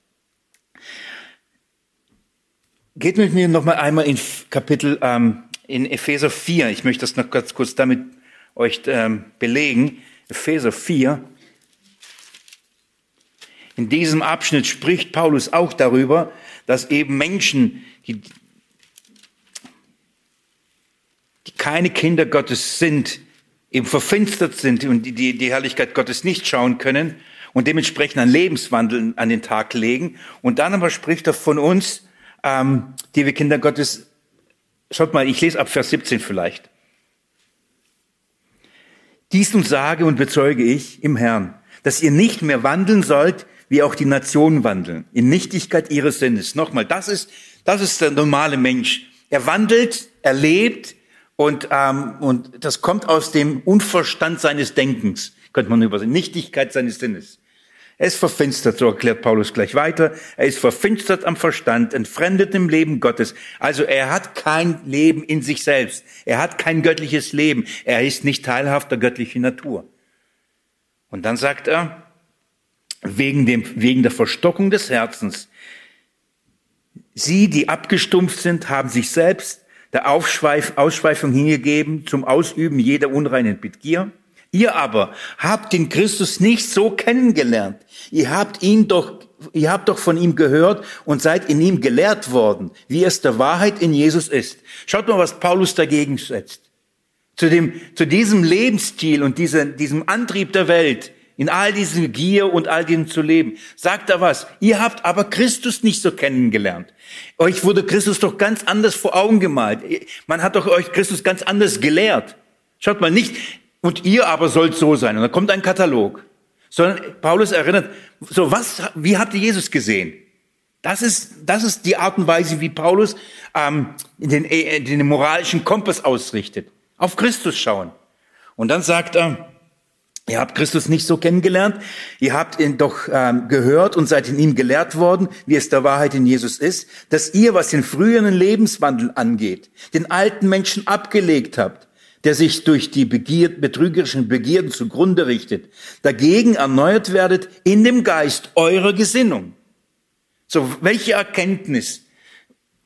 Geht mit mir noch mal einmal in Kapitel in Epheser 4. Ich möchte das noch ganz kurz damit euch belegen. Epheser 4. In diesem Abschnitt spricht Paulus auch darüber, dass eben Menschen, die keine Kinder Gottes sind, eben verfinstert sind und die Herrlichkeit Gottes nicht schauen können und dementsprechend einen Lebenswandel an den Tag legen. Und dann aber spricht er von uns, die wir Kinder Gottes, schaut mal, ich lese ab Vers 17 vielleicht. Dies nun sage und bezeuge ich im Herrn, dass ihr nicht mehr wandeln sollt, wie auch die Nationen wandeln, in Nichtigkeit ihres Sinnes. Nochmal, das ist der normale Mensch. Er wandelt, er lebt und das kommt aus dem Unverstand seines Denkens, könnte man übersetzen, Nichtigkeit seines Sinnes. Er ist verfinstert, so erklärt Paulus gleich weiter. Er ist verfinstert am Verstand, entfremdet im Leben Gottes. Also er hat kein Leben in sich selbst. Er hat kein göttliches Leben. Er ist nicht teilhaft der göttlichen Natur. Und dann sagt er, wegen der Verstockung des Herzens. Sie, die abgestumpft sind, haben sich selbst der Ausschweifung hingegeben zum Ausüben jeder unreinen Begier. Ihr aber habt den Christus nicht so kennengelernt. Ihr habt doch von ihm gehört und seid in ihm gelehrt worden, wie es der Wahrheit in Jesus ist. Schaut mal, was Paulus dagegen setzt. Zu diesem Lebensstil und diesem Antrieb der Welt, in all diese Gier und all dem zu leben, sagt er was? Ihr habt aber Christus nicht so kennengelernt. Euch wurde Christus doch ganz anders vor Augen gemalt. Man hat doch euch Christus ganz anders gelehrt. Schaut mal, nicht, und ihr aber sollt so sein. Und dann kommt ein Katalog. Sondern Paulus erinnert, wie habt ihr Jesus gesehen? Das ist die Art und Weise, wie Paulus den moralischen Kompass ausrichtet. Auf Christus schauen. Und dann sagt er, ihr habt Christus nicht so kennengelernt, ihr habt ihn doch gehört und seid in ihm gelehrt worden, wie es der Wahrheit in Jesus ist, dass ihr, was den früheren Lebenswandel angeht, den alten Menschen abgelegt habt, der sich durch die betrügerischen Begierden zugrunde richtet, dagegen erneuert werdet in dem Geist eurer Gesinnung. So, welche Erkenntnis?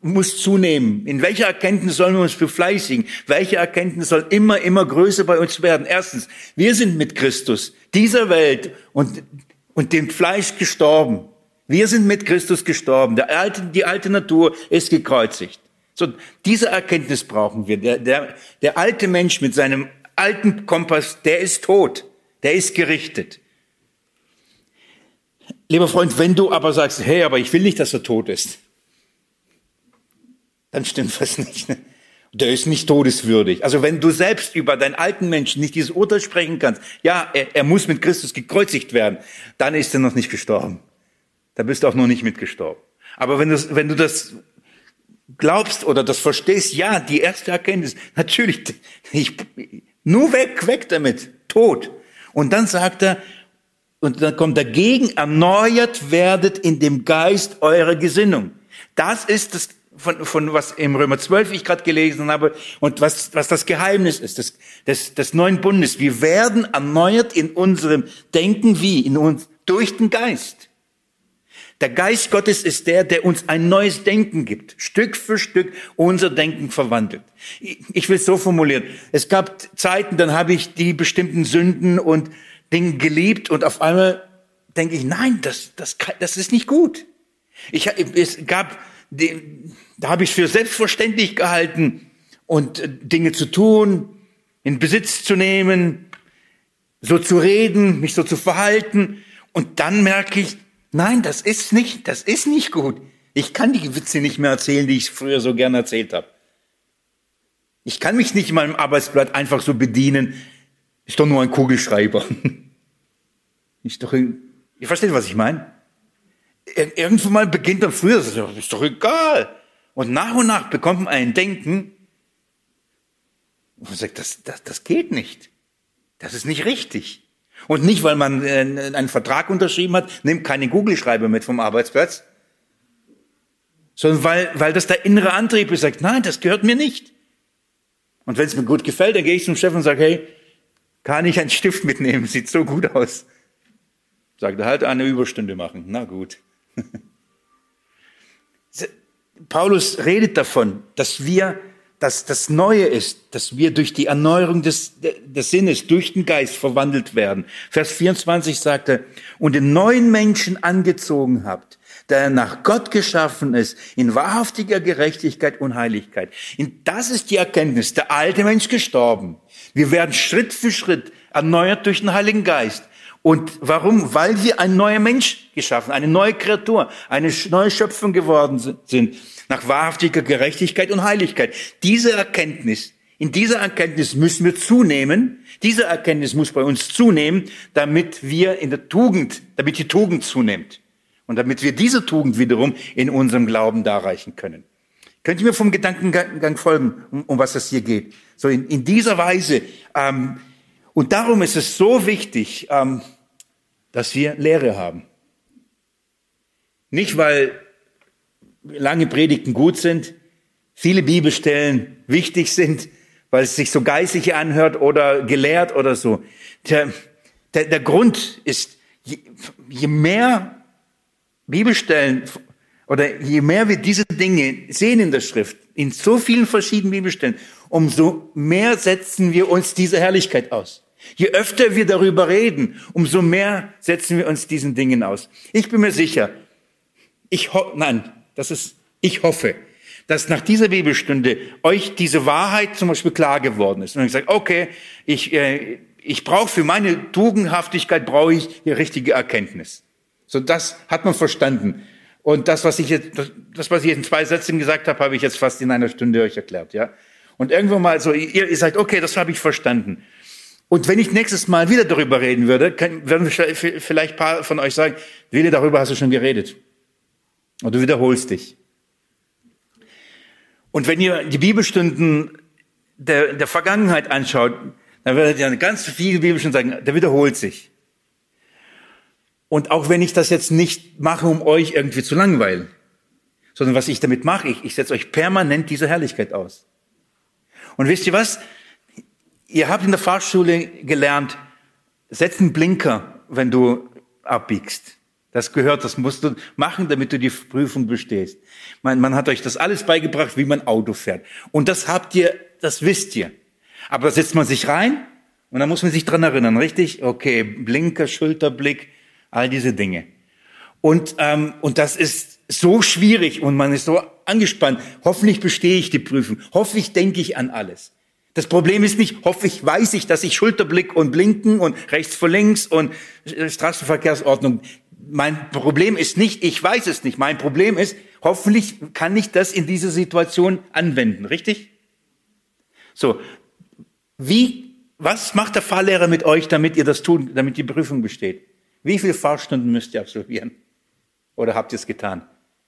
muss zunehmen? In welcher Erkenntnis sollen wir uns befleißigen? Welche Erkenntnis soll immer, immer größer bei uns werden? Erstens, wir sind mit Christus, dieser Welt und dem Fleisch gestorben. Wir sind mit Christus gestorben. Die alte Natur ist gekreuzigt. So, diese Erkenntnis brauchen wir. Der alte Mensch mit seinem alten Kompass, der ist tot. Der ist gerichtet. Lieber Freund, wenn du aber sagst, hey, aber ich will nicht, dass er tot ist, dann stimmt was nicht. Ne? Der ist nicht todeswürdig. Also wenn du selbst über deinen alten Menschen nicht dieses Urteil sprechen kannst, ja, er muss mit Christus gekreuzigt werden, dann ist er noch nicht gestorben. Da bist du auch noch nicht mitgestorben. Aber wenn du das glaubst oder das verstehst, ja, die erste Erkenntnis, natürlich, nur weg damit, tot. Und dann sagt er, und dann kommt dagegen, erneuert werdet in dem Geist eurer Gesinnung. Das ist das, von was im Römer 12 ich gerade gelesen habe und was das Geheimnis ist, des neuen Bundes. Wir werden erneuert in unserem Denken in uns, durch den Geist. Der Geist Gottes ist der uns ein neues Denken gibt, Stück für Stück unser Denken verwandelt. Ich will es so formulieren. Es gab Zeiten, dann habe ich die bestimmten Sünden und Dinge geliebt und auf einmal denke ich, nein, das ist nicht gut. Da habe ich es für selbstverständlich gehalten und Dinge zu tun, in Besitz zu nehmen, so zu reden, mich so zu verhalten und dann merke ich, nein, das ist nicht gut. Ich kann die Witze nicht mehr erzählen, die ich früher so gerne erzählt habe. Ich kann mich nicht in meinem Arbeitsblatt einfach so bedienen. Ist doch nur ein Kugelschreiber. Ihr versteht, was ich meine? Irgendwann mal beginnt dann früher, das ist doch egal. Und nach bekommt man ein Denken, und man sagt, das geht nicht. Das ist nicht richtig. Und nicht, weil man einen Vertrag unterschrieben hat, nimmt keine Kugelschreiber mit vom Arbeitsplatz, sondern weil das der innere Antrieb ist, sagt, nein, das gehört mir nicht. Und wenn es mir gut gefällt, dann gehe ich zum Chef und sage, hey, kann ich einen Stift mitnehmen? Sieht so gut aus. Sagt er, halt eine Überstunde machen. Na gut. Paulus redet davon, dass das Neue ist, dass wir durch die Erneuerung des Sinnes, durch den Geist verwandelt werden. Vers 24 sagt er, und den neuen Menschen angezogen habt, der nach Gott geschaffen ist, in wahrhaftiger Gerechtigkeit und Heiligkeit. Und das ist die Erkenntnis, der alte Mensch gestorben. Wir werden Schritt für Schritt erneuert durch den Heiligen Geist. Und warum? Weil wir ein neuer Mensch geschaffen, eine neue Kreatur, eine neue Schöpfung geworden sind, nach wahrhaftiger Gerechtigkeit und Heiligkeit. In dieser Erkenntnis müssen wir zunehmen. Diese Erkenntnis muss bei uns zunehmen, damit die Tugend zunimmt. Und damit wir diese Tugend wiederum in unserem Glauben darreichen können. Könnt ihr mir vom Gedankengang folgen, um was es hier geht? So in dieser Weise. Und darum ist es so wichtig, dass wir Lehre haben. Nicht, weil lange Predigten gut sind, viele Bibelstellen wichtig sind, weil es sich so geistig anhört oder gelehrt oder so. Der Grund ist, je mehr Bibelstellen oder je mehr wir diese Dinge sehen in der Schrift, in so vielen verschiedenen Bibelstellen, umso mehr setzen wir uns dieser Herrlichkeit aus. Je öfter wir darüber reden, umso mehr setzen wir uns diesen Dingen aus. Ich bin mir sicher, ich hoffe, dass nach dieser Bibelstunde euch diese Wahrheit zum Beispiel klar geworden ist. Und ich sage, okay, ich brauche für meine Tugendhaftigkeit brauche ich die richtige Erkenntnis. So, das hat man verstanden. Und das, was ich jetzt in 2 Sätzen gesagt habe, habe ich jetzt fast in einer Stunde euch erklärt, ja. Und irgendwann mal so, ihr sagt, okay, das habe ich verstanden. Und wenn ich nächstes Mal wieder darüber reden würde, würden vielleicht ein paar von euch sagen, Willi, darüber hast du schon geredet. Und du wiederholst dich. Und wenn ihr die Bibelstunden der Vergangenheit anschaut, dann werdet ihr ganz viele Bibelstunden sagen, der wiederholt sich. Und auch wenn ich das jetzt nicht mache, um euch irgendwie zu langweilen, sondern was ich damit mache, ich setze euch permanent diese Herrlichkeit aus. Und wisst ihr was? Ihr habt in der Fahrschule gelernt, setz einen Blinker, wenn du abbiegst. Das musst du machen, damit du die Prüfung bestehst. Man hat euch das alles beigebracht, wie man Auto fährt. Und das wisst ihr. Aber da setzt man sich rein und dann muss man sich dran erinnern, richtig? Okay, Blinker, Schulterblick, all diese Dinge. Und das ist so schwierig und man ist so angespannt. Hoffentlich bestehe ich die Prüfung. Hoffentlich denke ich an alles. Das Problem ist nicht, hoffentlich weiß ich, dass ich Schulterblick und Blinken und rechts vor links und Straßenverkehrsordnung. Mein Problem ist nicht, ich weiß es nicht. Mein Problem ist, hoffentlich kann ich das in dieser Situation anwenden. Richtig? So. Was macht der Fahrlehrer mit euch, damit ihr das tun, damit die Prüfung besteht? Wie viele Fahrstunden müsst ihr absolvieren? Oder habt ihr es getan?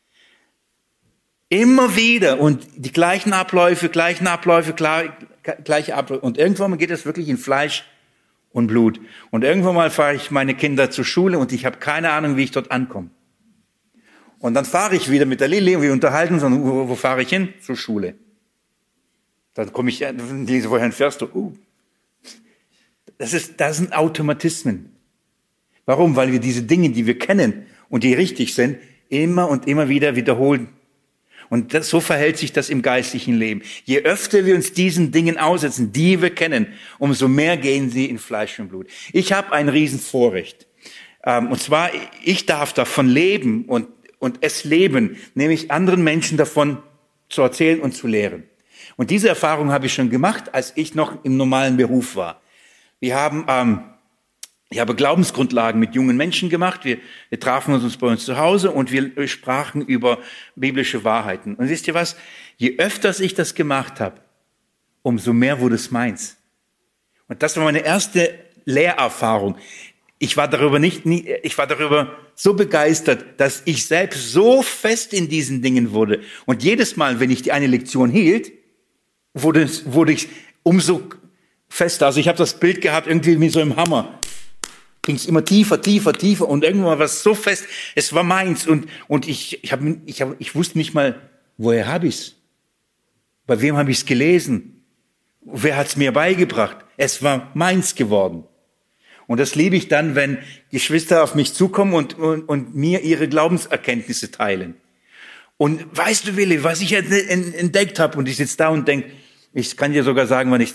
Immer wieder und die gleichen Abläufe, gleiche Abläufe. Und irgendwann mal geht es wirklich in Fleisch und Blut. Und irgendwann mal fahre ich meine Kinder zur Schule und ich habe keine Ahnung, wie ich dort ankomme. Und dann fahre ich wieder mit der Lilly und wir unterhalten uns. Und wo fahre ich hin? Zur Schule. Dann komme ich, wohin fährst du? Das sind Automatismen. Warum? Weil wir diese Dinge, die wir kennen und die richtig sind, immer und immer wieder wiederholen. Und so verhält sich das im geistlichen Leben. Je öfter wir uns diesen Dingen aussetzen, die wir kennen, umso mehr gehen sie in Fleisch und Blut. Ich habe ein Riesenvorrecht. Und zwar, ich darf davon leben und es leben, nämlich anderen Menschen davon zu erzählen und zu lehren. Und diese Erfahrung habe ich schon gemacht, als ich noch im normalen Beruf war. Ich habe Glaubensgrundlagen mit jungen Menschen gemacht. Wir trafen uns bei uns zu Hause und wir sprachen über biblische Wahrheiten. Und wisst ihr was? Je öfter ich das gemacht habe, umso mehr wurde es meins. Und das war meine erste Lehrerfahrung. Ich war darüber so begeistert, dass ich selbst so fest in diesen Dingen wurde. Und jedes Mal, wenn ich die eine Lektion hielt, wurde ich umso fester. Also ich habe das Bild gehabt, irgendwie wie so im Hammer. Ging es immer tiefer und irgendwann war es so fest, es war meins und ich wusste nicht mal, woher habe ich's? Bei wem habe ich's gelesen? Wer hat's mir beigebracht? Es war meins geworden. Und das liebe ich dann, wenn Geschwister auf mich zukommen und mir ihre Glaubenserkenntnisse teilen. Und weißt du, Willi, was ich entdeckt habe? Und ich sitze da und denke, ich kann dir sogar sagen, wann ich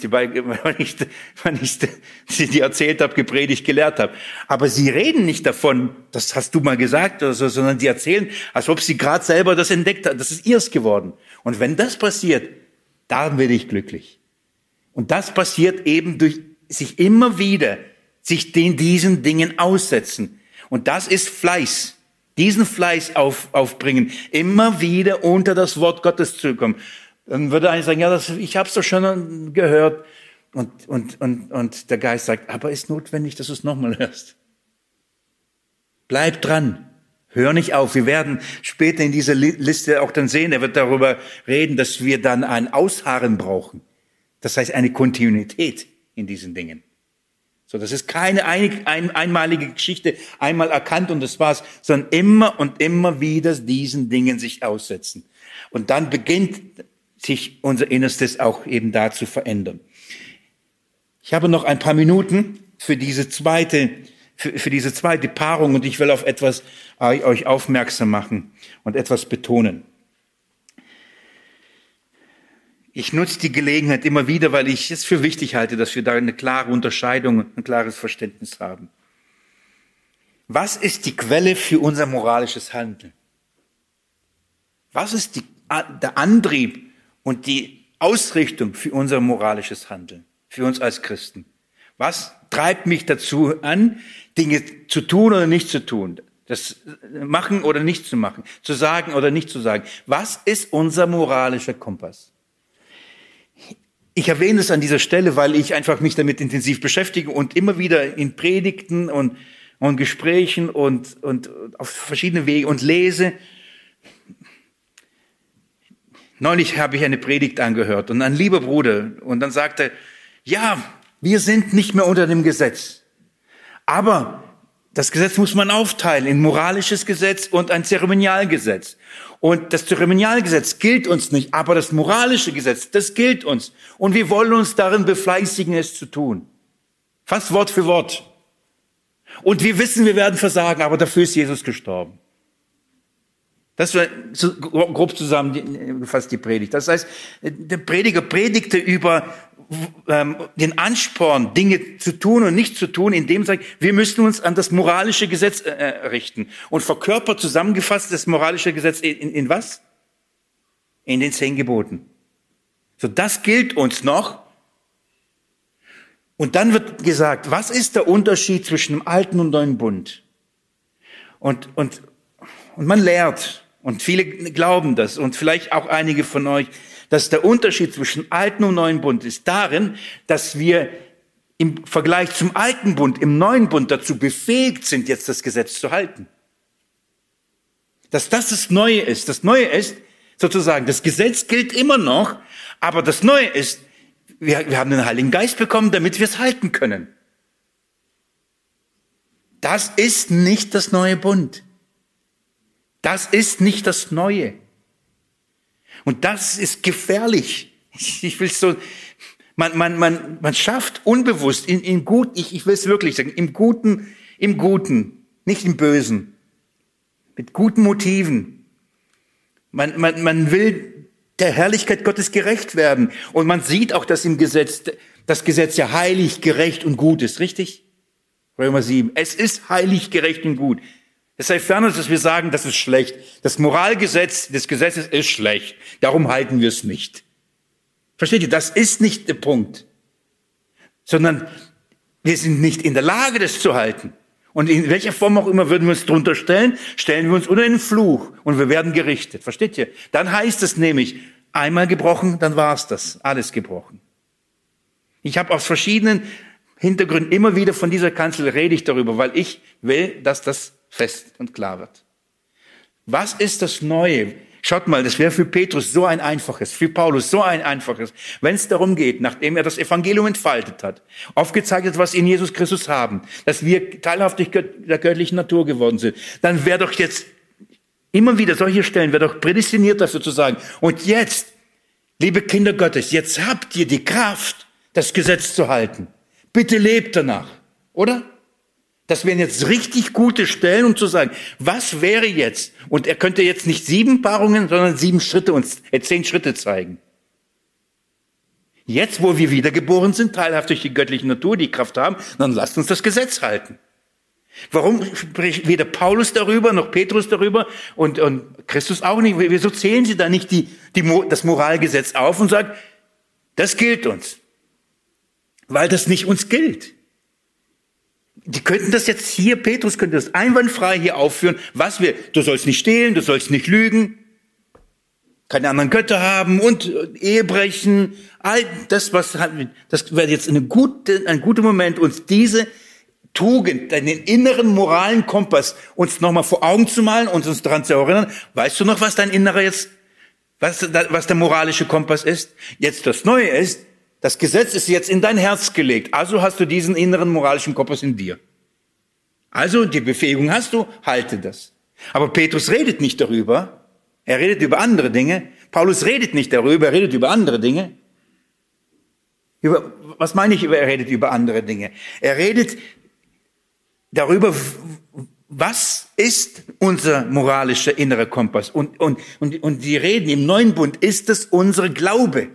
die erzählt habe, gepredigt, gelehrt habe. Aber sie reden nicht davon, das hast du mal gesagt oder so, sondern sie erzählen, als ob sie gerade selber das entdeckt haben. Das ist ihrs geworden. Und wenn das passiert, dann werde ich glücklich. Und das passiert eben durch sich immer wieder, sich diesen Dingen aussetzen. Und das ist Fleiß. Diesen Fleiß aufbringen, immer wieder unter das Wort Gottes zu kommen. Dann würde einer sagen, ja, ich habe es doch schon gehört. Und der Geist sagt, aber ist notwendig, dass du es nochmal hörst. Bleib dran. Hör nicht auf. Wir werden später in dieser Liste auch dann sehen, er wird darüber reden, dass wir dann ein Ausharren brauchen. Das heißt eine Kontinuität in diesen Dingen. So, das ist keine einmalige Geschichte, einmal erkannt und das war's, sondern immer und immer wieder diesen Dingen sich aussetzen. Und dann beginnt sich unser Innerstes auch eben da zu verändern. Ich habe noch ein paar Minuten für diese zweite Paarung und ich will auf etwas euch aufmerksam machen und etwas betonen. Ich nutze die Gelegenheit immer wieder, weil ich es für wichtig halte, dass wir da eine klare Unterscheidung, ein klares Verständnis haben. Was ist die Quelle für unser moralisches Handeln? Was ist der Antrieb und die Ausrichtung für unser moralisches Handeln, für uns als Christen? Was treibt mich dazu an, Dinge zu tun oder nicht zu tun? Das machen oder nicht zu machen, zu sagen oder nicht zu sagen. Was ist unser moralischer Kompass? Ich erwähne es an dieser Stelle, weil ich einfach mich damit intensiv beschäftige und immer wieder in Predigten und Gesprächen und auf verschiedene Wege und lese. Neulich habe ich eine Predigt angehört und ein lieber Bruder und dann sagte, ja, wir sind nicht mehr unter dem Gesetz, aber das Gesetz muss man aufteilen in moralisches Gesetz und ein Zeremonialgesetz. Und das Zeremonialgesetz gilt uns nicht, aber das moralische Gesetz, das gilt uns. Und wir wollen uns darin befleißigen, es zu tun. Fast Wort für Wort. Und wir wissen, wir werden versagen, aber dafür ist Jesus gestorben. Das war so grob zusammengefasst die Predigt. Das heißt, der Prediger predigte über den Ansporn, Dinge zu tun und nicht zu tun, indem er sagt, wir müssen uns an das moralische Gesetz richten. Und verkörpert zusammengefasst das moralische Gesetz in was? In den 10 Geboten. So, das gilt uns noch. Und dann wird gesagt, was ist der Unterschied zwischen dem alten und neuen Bund? Und man lehrt, und viele glauben das, und vielleicht auch einige von euch, dass der Unterschied zwischen alten und neuen Bund ist darin, dass wir im Vergleich zum alten Bund, im neuen Bund dazu befähigt sind, jetzt das Gesetz zu halten. Dass das Neue ist. Das Neue ist sozusagen, das Gesetz gilt immer noch, aber das Neue ist, wir haben den Heiligen Geist bekommen, damit wir es halten können. Das ist nicht das neue Bund. Das ist nicht das Neue. Und das ist gefährlich. Ich will so, man schafft unbewusst ich will es wirklich sagen, im Guten, nicht im Bösen, mit guten Motiven. Man will der Herrlichkeit Gottes gerecht werden. Und man sieht auch, dass im Gesetz, das Gesetz ja heilig, gerecht und gut ist, richtig? Römer 7. Es ist heilig, gerecht und gut. Es sei fern, dass wir sagen, das ist schlecht. Das Moralgesetz des Gesetzes ist schlecht. Darum halten wir es nicht. Versteht ihr? Das ist nicht der Punkt. Sondern wir sind nicht in der Lage, das zu halten. Und in welcher Form auch immer würden wir uns drunter stellen, stellen wir uns unter den Fluch und wir werden gerichtet. Versteht ihr? Dann heißt es nämlich, einmal gebrochen, dann war es das. Alles gebrochen. Ich habe aus verschiedenen Hintergründen immer wieder von dieser Kanzel rede ich darüber, weil ich will, dass das fest und klar wird. Was ist das Neue? Schaut mal, das wäre für Petrus so ein einfaches, für Paulus so ein einfaches, wenn es darum geht, nachdem er das Evangelium entfaltet hat, aufgezeigt hat, was wir in Jesus Christus haben, dass wir teilhaftig der göttlichen Natur geworden sind, dann wäre doch jetzt immer wieder solche Stellen, wäre doch prädestiniert dafür zu sagen, und jetzt, liebe Kinder Gottes, jetzt habt ihr die Kraft, das Gesetz zu halten. Bitte lebt danach, oder? Das wären jetzt richtig gute Stellen, um zu sagen, was wäre jetzt? Und er könnte jetzt nicht 7 Paarungen, sondern 7 Schritte uns, 10 Schritte zeigen. Jetzt, wo wir wiedergeboren sind, teilhaft durch die göttliche Natur, die Kraft haben, dann lasst uns das Gesetz halten. Warum spricht weder Paulus darüber, noch Petrus darüber und Christus auch nicht? Wieso zählen sie da nicht das Moralgesetz auf und sagen, das gilt uns? Weil das nicht uns gilt. Die könnten das jetzt hier, Petrus könnte das einwandfrei hier aufführen, du sollst nicht stehlen, du sollst nicht lügen, keine anderen Götter haben und Ehe brechen, all das, das wäre jetzt ein guter Moment, uns diese Tugend, den inneren moralen Kompass uns nochmal vor Augen zu malen und uns daran zu erinnern. Weißt du noch, was dein innerer jetzt, was der moralische Kompass ist? Jetzt das Neue ist, das Gesetz ist jetzt in dein Herz gelegt. Also hast du diesen inneren moralischen Kompass in dir. Also die Befähigung hast du, halte das. Aber Petrus redet nicht darüber. Er redet über andere Dinge. Paulus redet nicht darüber, er redet über andere Dinge. Was meine ich, er redet über andere Dinge? Er redet darüber, was ist unser moralischer innerer Kompass? Und die reden im neuen Bund, ist es unser Glaube?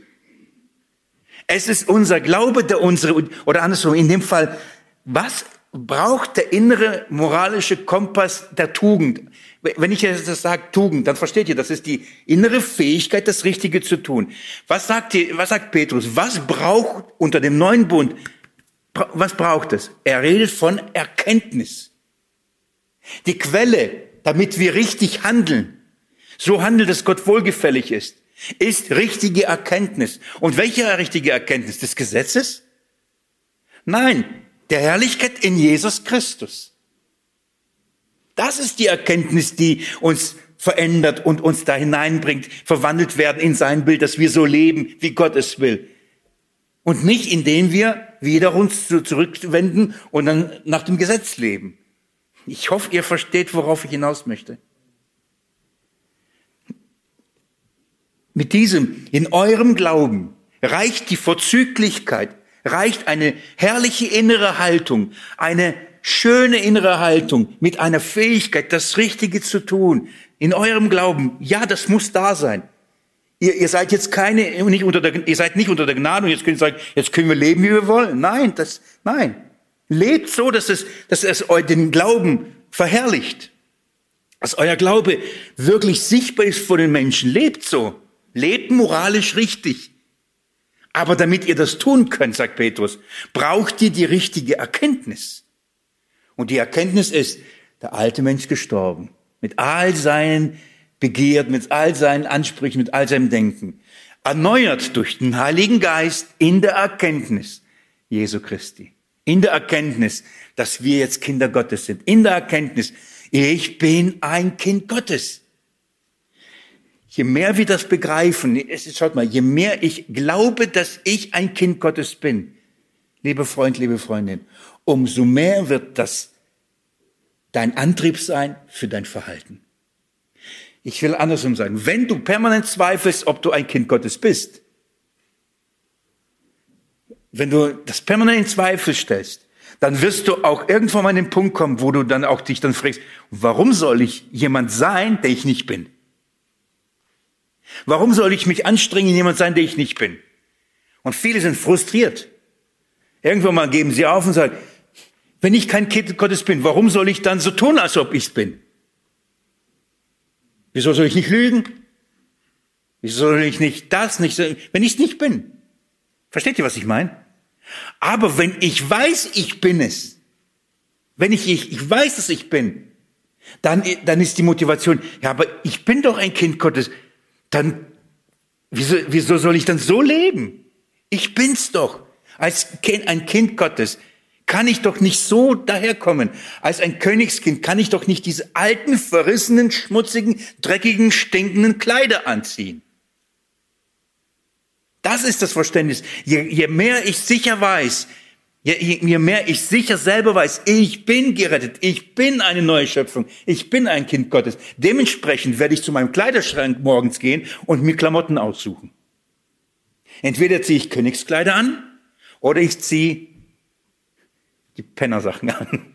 Es ist unser Glaube, oder andersrum, in dem Fall, was braucht der innere moralische Kompass der Tugend? Wenn ich jetzt das sage, Tugend, dann versteht ihr, das ist die innere Fähigkeit, das Richtige zu tun. Was sagt Petrus? Was braucht unter dem neuen Bund, was braucht es? Er redet von Erkenntnis. Die Quelle, damit wir richtig handeln, so handeln, dass Gott wohlgefällig ist richtige Erkenntnis. Und welche richtige Erkenntnis? Des Gesetzes? Nein, der Herrlichkeit in Jesus Christus. Das ist die Erkenntnis, die uns verändert und uns da hineinbringt, verwandelt werden in sein Bild, dass wir so leben, wie Gott es will. Und nicht, indem wir wieder uns zurückwenden und dann nach dem Gesetz leben. Ich hoffe, ihr versteht, worauf ich hinaus möchte. Mit diesem, in eurem Glauben, reicht die Vorzüglichkeit, reicht eine herrliche innere Haltung, eine schöne innere Haltung, mit einer Fähigkeit, das Richtige zu tun, in eurem Glauben. Ja, das muss da sein. Ihr seid jetzt ihr seid nicht unter der Gnade und jetzt könnt ihr sagen, jetzt können wir leben, wie wir wollen. Nein. Lebt so, dass es den Glauben verherrlicht. Dass euer Glaube wirklich sichtbar ist vor den Menschen. Lebt so. Lebt moralisch richtig. Aber damit ihr das tun könnt, sagt Petrus, braucht ihr die richtige Erkenntnis. Und die Erkenntnis ist, der alte Mensch gestorben. Mit all seinen Begierden, mit all seinen Ansprüchen, mit all seinem Denken. Erneuert durch den Heiligen Geist in der Erkenntnis Jesu Christi. In der Erkenntnis, dass wir jetzt Kinder Gottes sind. In der Erkenntnis, ich bin ein Kind Gottes. Je mehr wir das begreifen, schaut mal, je mehr ich glaube, dass ich ein Kind Gottes bin, lieber Freund, liebe Freundin, umso mehr wird das dein Antrieb sein für dein Verhalten. Ich will andersrum sagen, wenn du permanent zweifelst, ob du ein Kind Gottes bist, wenn du das permanent in Zweifel stellst, dann wirst du auch irgendwann mal an den Punkt kommen, wo du dann auch dich dann fragst, warum soll ich jemand sein, der ich nicht bin? Warum soll ich mich anstrengen, jemand sein, der ich nicht bin? Und viele sind frustriert. Irgendwann mal geben sie auf und sagen, wenn ich kein Kind Gottes bin, warum soll ich dann so tun, als ob ich es bin? Wieso soll ich nicht lügen? Wieso soll ich nicht wenn ich es nicht bin? Versteht ihr, was ich meine? Aber wenn ich weiß, ich bin es, wenn ich weiß, dass ich bin, dann ist die Motivation, ja, aber ich bin doch ein Kind Gottes, dann, wieso soll ich dann so leben? Ich bin's doch. Als ein Kind Gottes kann ich doch nicht so daherkommen. Als ein Königskind kann ich doch nicht diese alten, verrissenen, schmutzigen, dreckigen, stinkenden Kleider anziehen. Das ist das Verständnis. Je mehr ich sicher weiß, je mehr ich sicher selber weiß, ich bin gerettet, ich bin eine neue Schöpfung, ich bin ein Kind Gottes. Dementsprechend werde ich zu meinem Kleiderschrank morgens gehen und mir Klamotten aussuchen. Entweder ziehe ich Königskleider an oder ich ziehe die Pennersachen an.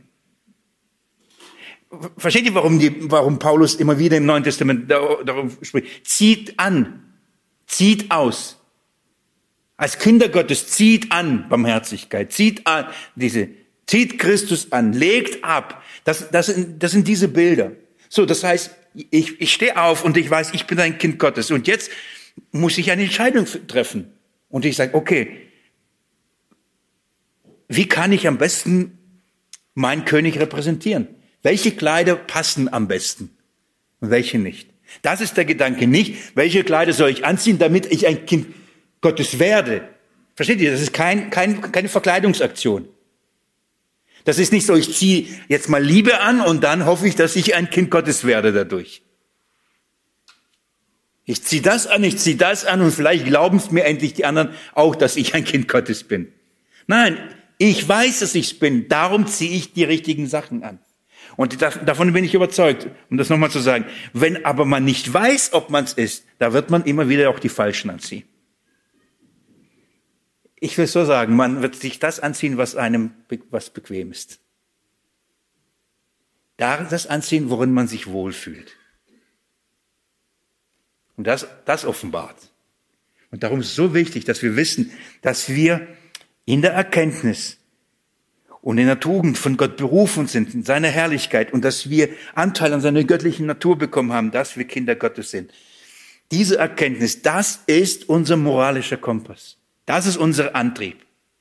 Versteht ihr, warum Paulus immer wieder im Neuen Testament darum spricht? Zieht an, zieht aus. Als Kinder Gottes zieht an Barmherzigkeit, zieht Christus an, legt ab. Das sind diese Bilder. So, das heißt, ich stehe auf und ich weiß, ich bin ein Kind Gottes. Und jetzt muss ich eine Entscheidung treffen. Und ich sage, okay, wie kann ich am besten meinen König repräsentieren? Welche Kleider passen am besten und welche nicht? Das ist der Gedanke, nicht, welche Kleider soll ich anziehen, damit ich ein Kind Gottes werde. Versteht ihr? Das ist keine Verkleidungsaktion. Das ist nicht so, ich ziehe jetzt mal Liebe an und dann hoffe ich, dass ich ein Kind Gottes werde dadurch. Ich ziehe das an und vielleicht glauben es mir endlich die anderen auch, dass ich ein Kind Gottes bin. Nein, ich weiß, dass ich es bin, darum ziehe ich die richtigen Sachen an. Und davon bin ich überzeugt, um das nochmal zu sagen. Wenn aber man nicht weiß, ob man es ist, da wird man immer wieder auch die Falschen anziehen. Ich will so sagen, man wird sich das anziehen, was bequem ist. Das anziehen, worin man sich wohlfühlt. Und das offenbart. Und darum ist es so wichtig, dass wir wissen, dass wir in der Erkenntnis und in der Tugend von Gott berufen sind, in seiner Herrlichkeit, und dass wir Anteil an seiner göttlichen Natur bekommen haben, dass wir Kinder Gottes sind. Diese Erkenntnis, das ist unser moralischer Kompass. Das ist unser Antrieb.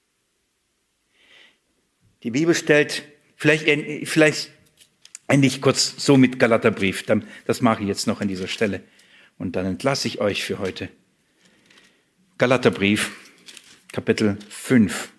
Die Bibel stellt, vielleicht endlich kurz so mit Galaterbrief, das mache ich jetzt noch an dieser Stelle und dann entlasse ich euch für heute. Galaterbrief, Kapitel 5.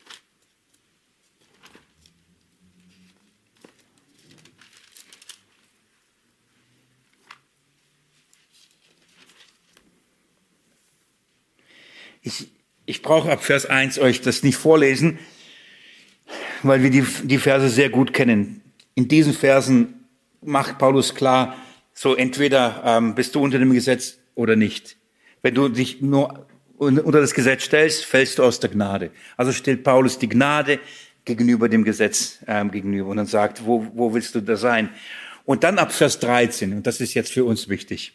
Ich brauche ab Vers 1 euch das nicht vorlesen, weil wir die Verse sehr gut kennen. In diesen Versen macht Paulus klar, so entweder bist du unter dem Gesetz oder nicht. Wenn du dich nur unter das Gesetz stellst, fällst du aus der Gnade. Also stellt Paulus die Gnade gegenüber dem Gesetz gegenüber und dann sagt, wo willst du da sein? Und dann ab Vers 13, und das ist jetzt für uns wichtig.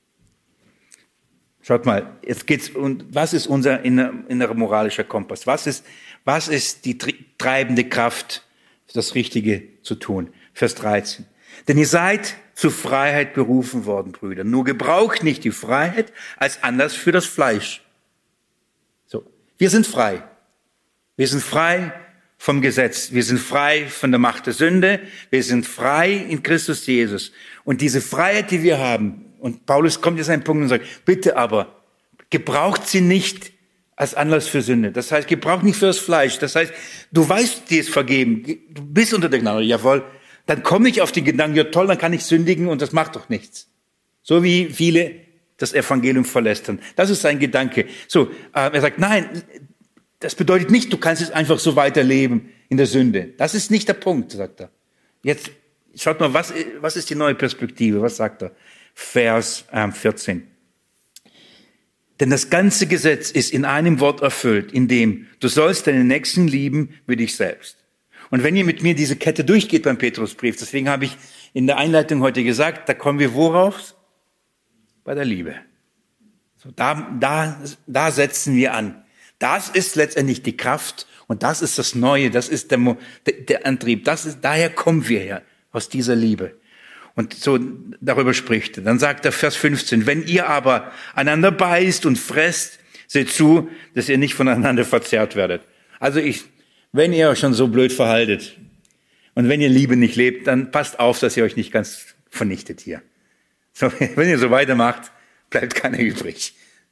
Schaut mal, jetzt geht's um, was ist unser innerer moralischer Kompass? Was ist die treibende Kraft, das Richtige zu tun? Vers 13. Denn ihr seid zur Freiheit berufen worden, Brüder. Nur gebraucht nicht die Freiheit als Anlass für das Fleisch. So, wir sind frei. Wir sind frei vom Gesetz. Wir sind frei von der Macht der Sünde. Wir sind frei in Christus Jesus. Und diese Freiheit, die wir haben, und Paulus kommt jetzt an einen Punkt und sagt, bitte aber, gebraucht sie nicht als Anlass für Sünde. Das heißt, gebraucht nicht für das Fleisch. Das heißt, du weißt, dir ist vergeben. Du bist unter der Gnade. Jawohl. Dann komme ich auf den Gedanken, ja toll, dann kann ich sündigen und das macht doch nichts. So wie viele das Evangelium verlästern. Das ist sein Gedanke. So, er sagt, nein, das bedeutet nicht, du kannst es einfach so weiterleben in der Sünde. Das ist nicht der Punkt, sagt er. Jetzt schaut mal, was ist die neue Perspektive? Was sagt er? Vers 14. Denn das ganze Gesetz ist in einem Wort erfüllt, in dem du sollst deinen Nächsten lieben wie dich selbst. Und wenn ihr mit mir diese Kette durchgeht beim Petrusbrief, deswegen habe ich in der Einleitung heute gesagt, da kommen wir worauf? Bei der Liebe. So, da setzen wir an. Das ist letztendlich die Kraft und das ist das Neue, das ist der Antrieb. Daher kommen wir her, aus dieser Liebe. Und so darüber spricht er. Dann sagt er Vers 15, wenn ihr aber einander beißt und fresst, seht zu, dass ihr nicht voneinander verzehrt werdet. Also wenn ihr euch schon so blöd verhaltet und wenn ihr Liebe nicht lebt, dann passt auf, dass ihr euch nicht ganz vernichtet hier. So, wenn ihr so weitermacht, bleibt keiner übrig.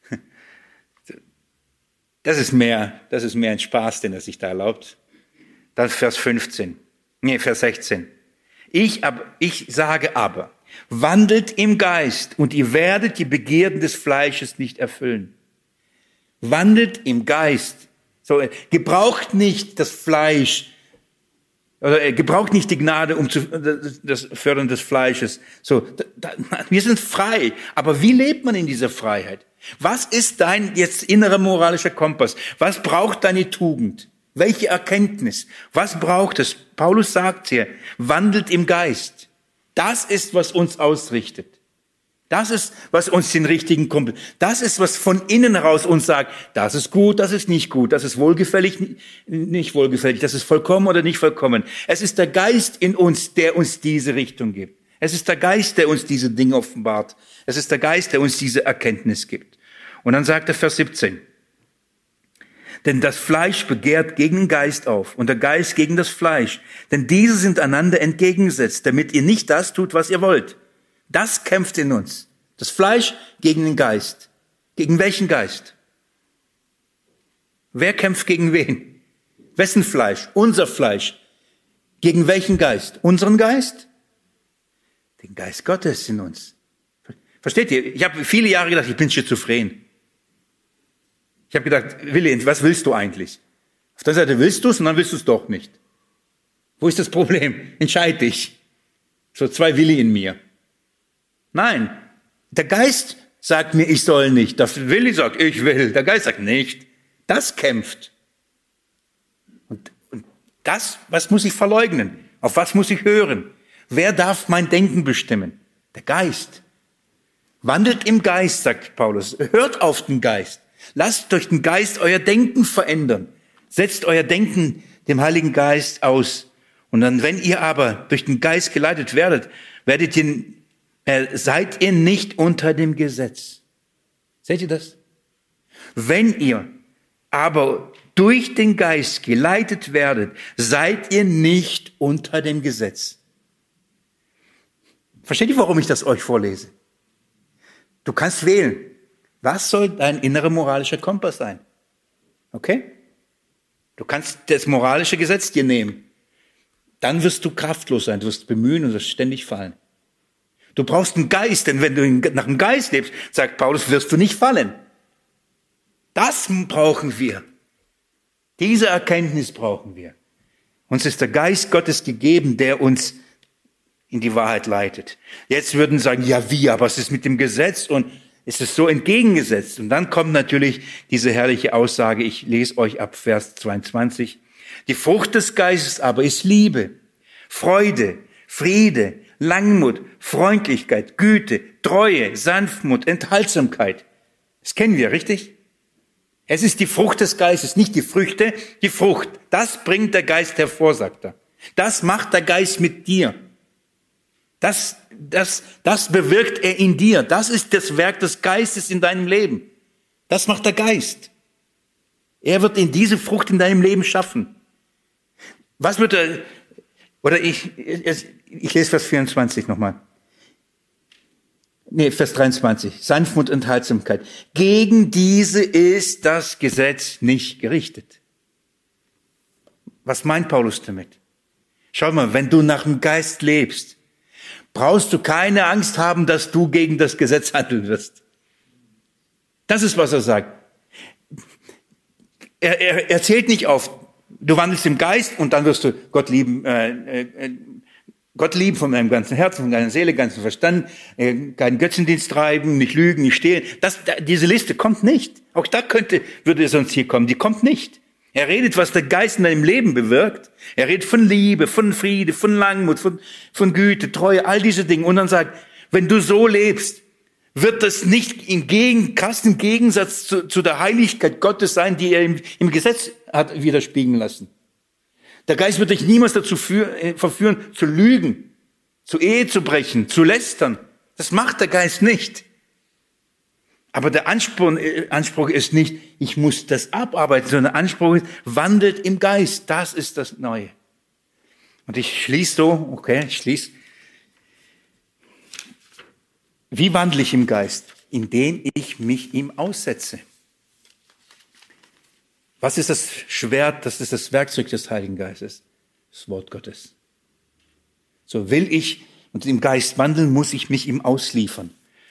Das ist mehr ein Spaß, den er sich da erlaubt. Dann Vers 16. Ich sage aber, wandelt im Geist und ihr werdet die Begierden des Fleisches nicht erfüllen. Wandelt im Geist. So, gebraucht nicht das Fleisch, oder gebraucht nicht die Gnade das Fördern des Fleisches. So, wir sind frei. Aber wie lebt man in dieser Freiheit? Was ist dein jetzt innerer moralischer Kompass? Was braucht deine Tugend? Welche Erkenntnis? Was braucht es? Paulus sagt hier, wandelt im Geist. Das ist, was uns ausrichtet. Das ist, was uns den richtigen Kompass. Das ist, was von innen heraus uns sagt, das ist gut, das ist nicht gut, das ist wohlgefällig, nicht wohlgefällig, das ist vollkommen oder nicht vollkommen. Es ist der Geist in uns, der uns diese Richtung gibt. Es ist der Geist, der uns diese Dinge offenbart. Es ist der Geist, der uns diese Erkenntnis gibt. Und dann sagt er Vers 17. Denn das Fleisch begehrt gegen den Geist auf und der Geist gegen das Fleisch. Denn diese sind einander entgegengesetzt, damit ihr nicht das tut, was ihr wollt. Das kämpft in uns. Das Fleisch gegen den Geist. Gegen welchen Geist? Wer kämpft gegen wen? Wessen Fleisch? Unser Fleisch. Gegen welchen Geist? Unseren Geist? Den Geist Gottes in uns. Versteht ihr? Ich habe viele Jahre gedacht, ich bin schizophren. Ich habe gedacht, Willi, was willst du eigentlich? Auf der Seite willst du es und dann willst du es doch nicht. Wo ist das Problem? Entscheid dich. So zwei Willi in mir. Nein, der Geist sagt mir, ich soll nicht. Der Willi sagt, ich will. Der Geist sagt nicht. Das kämpft. Und das, was muss ich verleugnen? Auf was muss ich hören? Wer darf mein Denken bestimmen? Der Geist. Wandelt im Geist, sagt Paulus. Hört auf den Geist. Lasst durch den Geist euer Denken verändern. Setzt euer Denken dem Heiligen Geist aus. Und dann, wenn ihr aber durch den Geist geleitet werdet, seid ihr nicht unter dem Gesetz. Seht ihr das? Wenn ihr aber durch den Geist geleitet werdet, seid ihr nicht unter dem Gesetz. Versteht ihr, warum ich das euch vorlese? Du kannst wählen. Was soll dein innerer moralischer Kompass sein? Okay? Du kannst das moralische Gesetz dir nehmen. Dann wirst du kraftlos sein, du wirst bemühen und wirst ständig fallen. Du brauchst einen Geist, denn wenn du nach dem Geist lebst, sagt Paulus, wirst du nicht fallen. Das brauchen wir. Diese Erkenntnis brauchen wir. Uns ist der Geist Gottes gegeben, der uns in die Wahrheit leitet. Jetzt würden sagen, ja wie, aber was ist mit dem Gesetz? Und ist es so entgegengesetzt? Und dann kommt natürlich diese herrliche Aussage, ich lese euch ab Vers 22. Die Frucht des Geistes aber ist Liebe, Freude, Friede, Langmut, Freundlichkeit, Güte, Treue, Sanftmut, Enthaltsamkeit. Das kennen wir, richtig? Es ist die Frucht des Geistes, nicht die Früchte, die Frucht. Das bringt der Geist hervor, sagt er. Das macht der Geist mit dir. Das bewirkt er in dir. Das ist das Werk des Geistes in deinem Leben. Das macht der Geist. Er wird in diese Frucht in deinem Leben schaffen. Was wird er, oder ich lese Vers 24 nochmal. Vers 23. Sanftmut und Enthaltsamkeit. Gegen diese ist das Gesetz nicht gerichtet. Was meint Paulus damit? Schau mal, wenn du nach dem Geist lebst, brauchst du keine Angst haben, dass du gegen das Gesetz handeln wirst. Das ist, was er sagt. Er zählt nicht auf, du wandelst im Geist und dann wirst du Gott lieben von deinem ganzen Herzen, von deiner Seele, ganzen Verstand, keinen Götzendienst treiben, nicht lügen, nicht stehlen. Diese Liste kommt nicht. Auch da würde es sonst hier kommen. Die kommt nicht. Er redet, was der Geist in deinem Leben bewirkt. Er redet von Liebe, von Friede, von Langmut, von Güte, Treue, all diese Dinge. Und dann sagt, wenn du so lebst, wird das nicht im krassen Gegensatz zu der Heiligkeit Gottes sein, die er im Gesetz hat widerspiegeln lassen. Der Geist wird dich niemals dazu verführen, zu lügen, zu Ehe zu brechen, zu lästern. Das macht der Geist nicht. Aber der Anspruch ist nicht, ich muss das abarbeiten, sondern der Anspruch ist, wandelt im Geist. Das ist das Neue. Und ich schließe. Wie wandle ich im Geist? Indem ich mich ihm aussetze. Was ist das Schwert, das ist das Werkzeug des Heiligen Geistes? Das Wort Gottes. So will ich und im Geist wandeln, muss ich mich ihm ausliefern.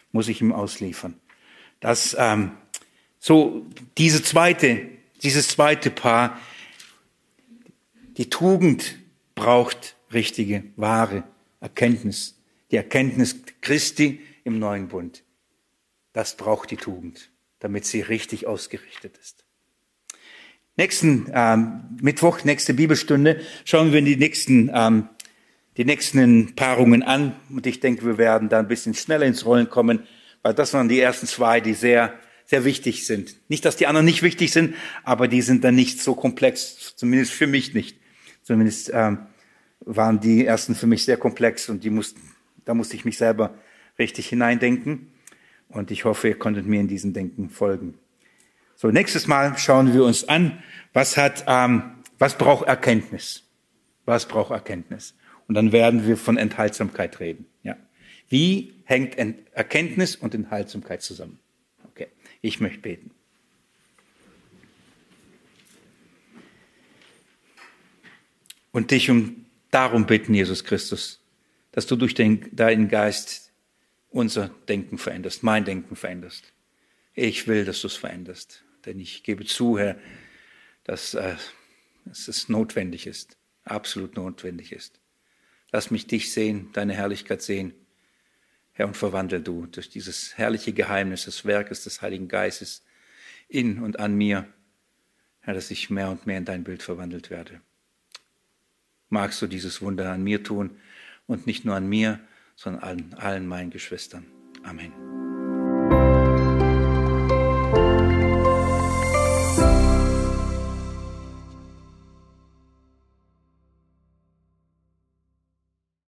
Dieses zweite Paar, die Tugend braucht richtige, wahre Erkenntnis. Die Erkenntnis Christi im neuen Bund. Das braucht die Tugend, damit sie richtig ausgerichtet ist. Nächsten Mittwoch, nächste Bibelstunde, schauen wir die nächsten Paarungen an. Und ich denke, wir werden da ein bisschen schneller ins Rollen kommen, weil das waren die ersten zwei, die sehr, sehr wichtig sind. Nicht, dass die anderen nicht wichtig sind, aber die sind dann nicht so komplex, zumindest für mich nicht. Zumindest waren die ersten für mich sehr komplex und da musste ich mich selber richtig hineindenken. Und ich hoffe, ihr konntet mir in diesem Denken folgen. So, nächstes Mal schauen wir uns an, was braucht Erkenntnis? Was braucht Erkenntnis? Und dann werden wir von Enthaltsamkeit reden. Ja. Wie hängt Erkenntnis und Enthaltsamkeit zusammen? Okay, ich möchte beten. Und dich darum bitten, Jesus Christus, dass du durch deinen Geist unser Denken veränderst, mein Denken veränderst. Ich will, dass du es veränderst, denn ich gebe zu, Herr, dass es notwendig ist, absolut notwendig ist. Lass mich dich sehen, deine Herrlichkeit sehen, Herr, und verwandle du durch dieses herrliche Geheimnis des Werkes des Heiligen Geistes in und an mir, Herr, dass ich mehr und mehr in dein Bild verwandelt werde. Magst du dieses Wunder an mir tun und nicht nur an mir, sondern an allen meinen Geschwistern. Amen.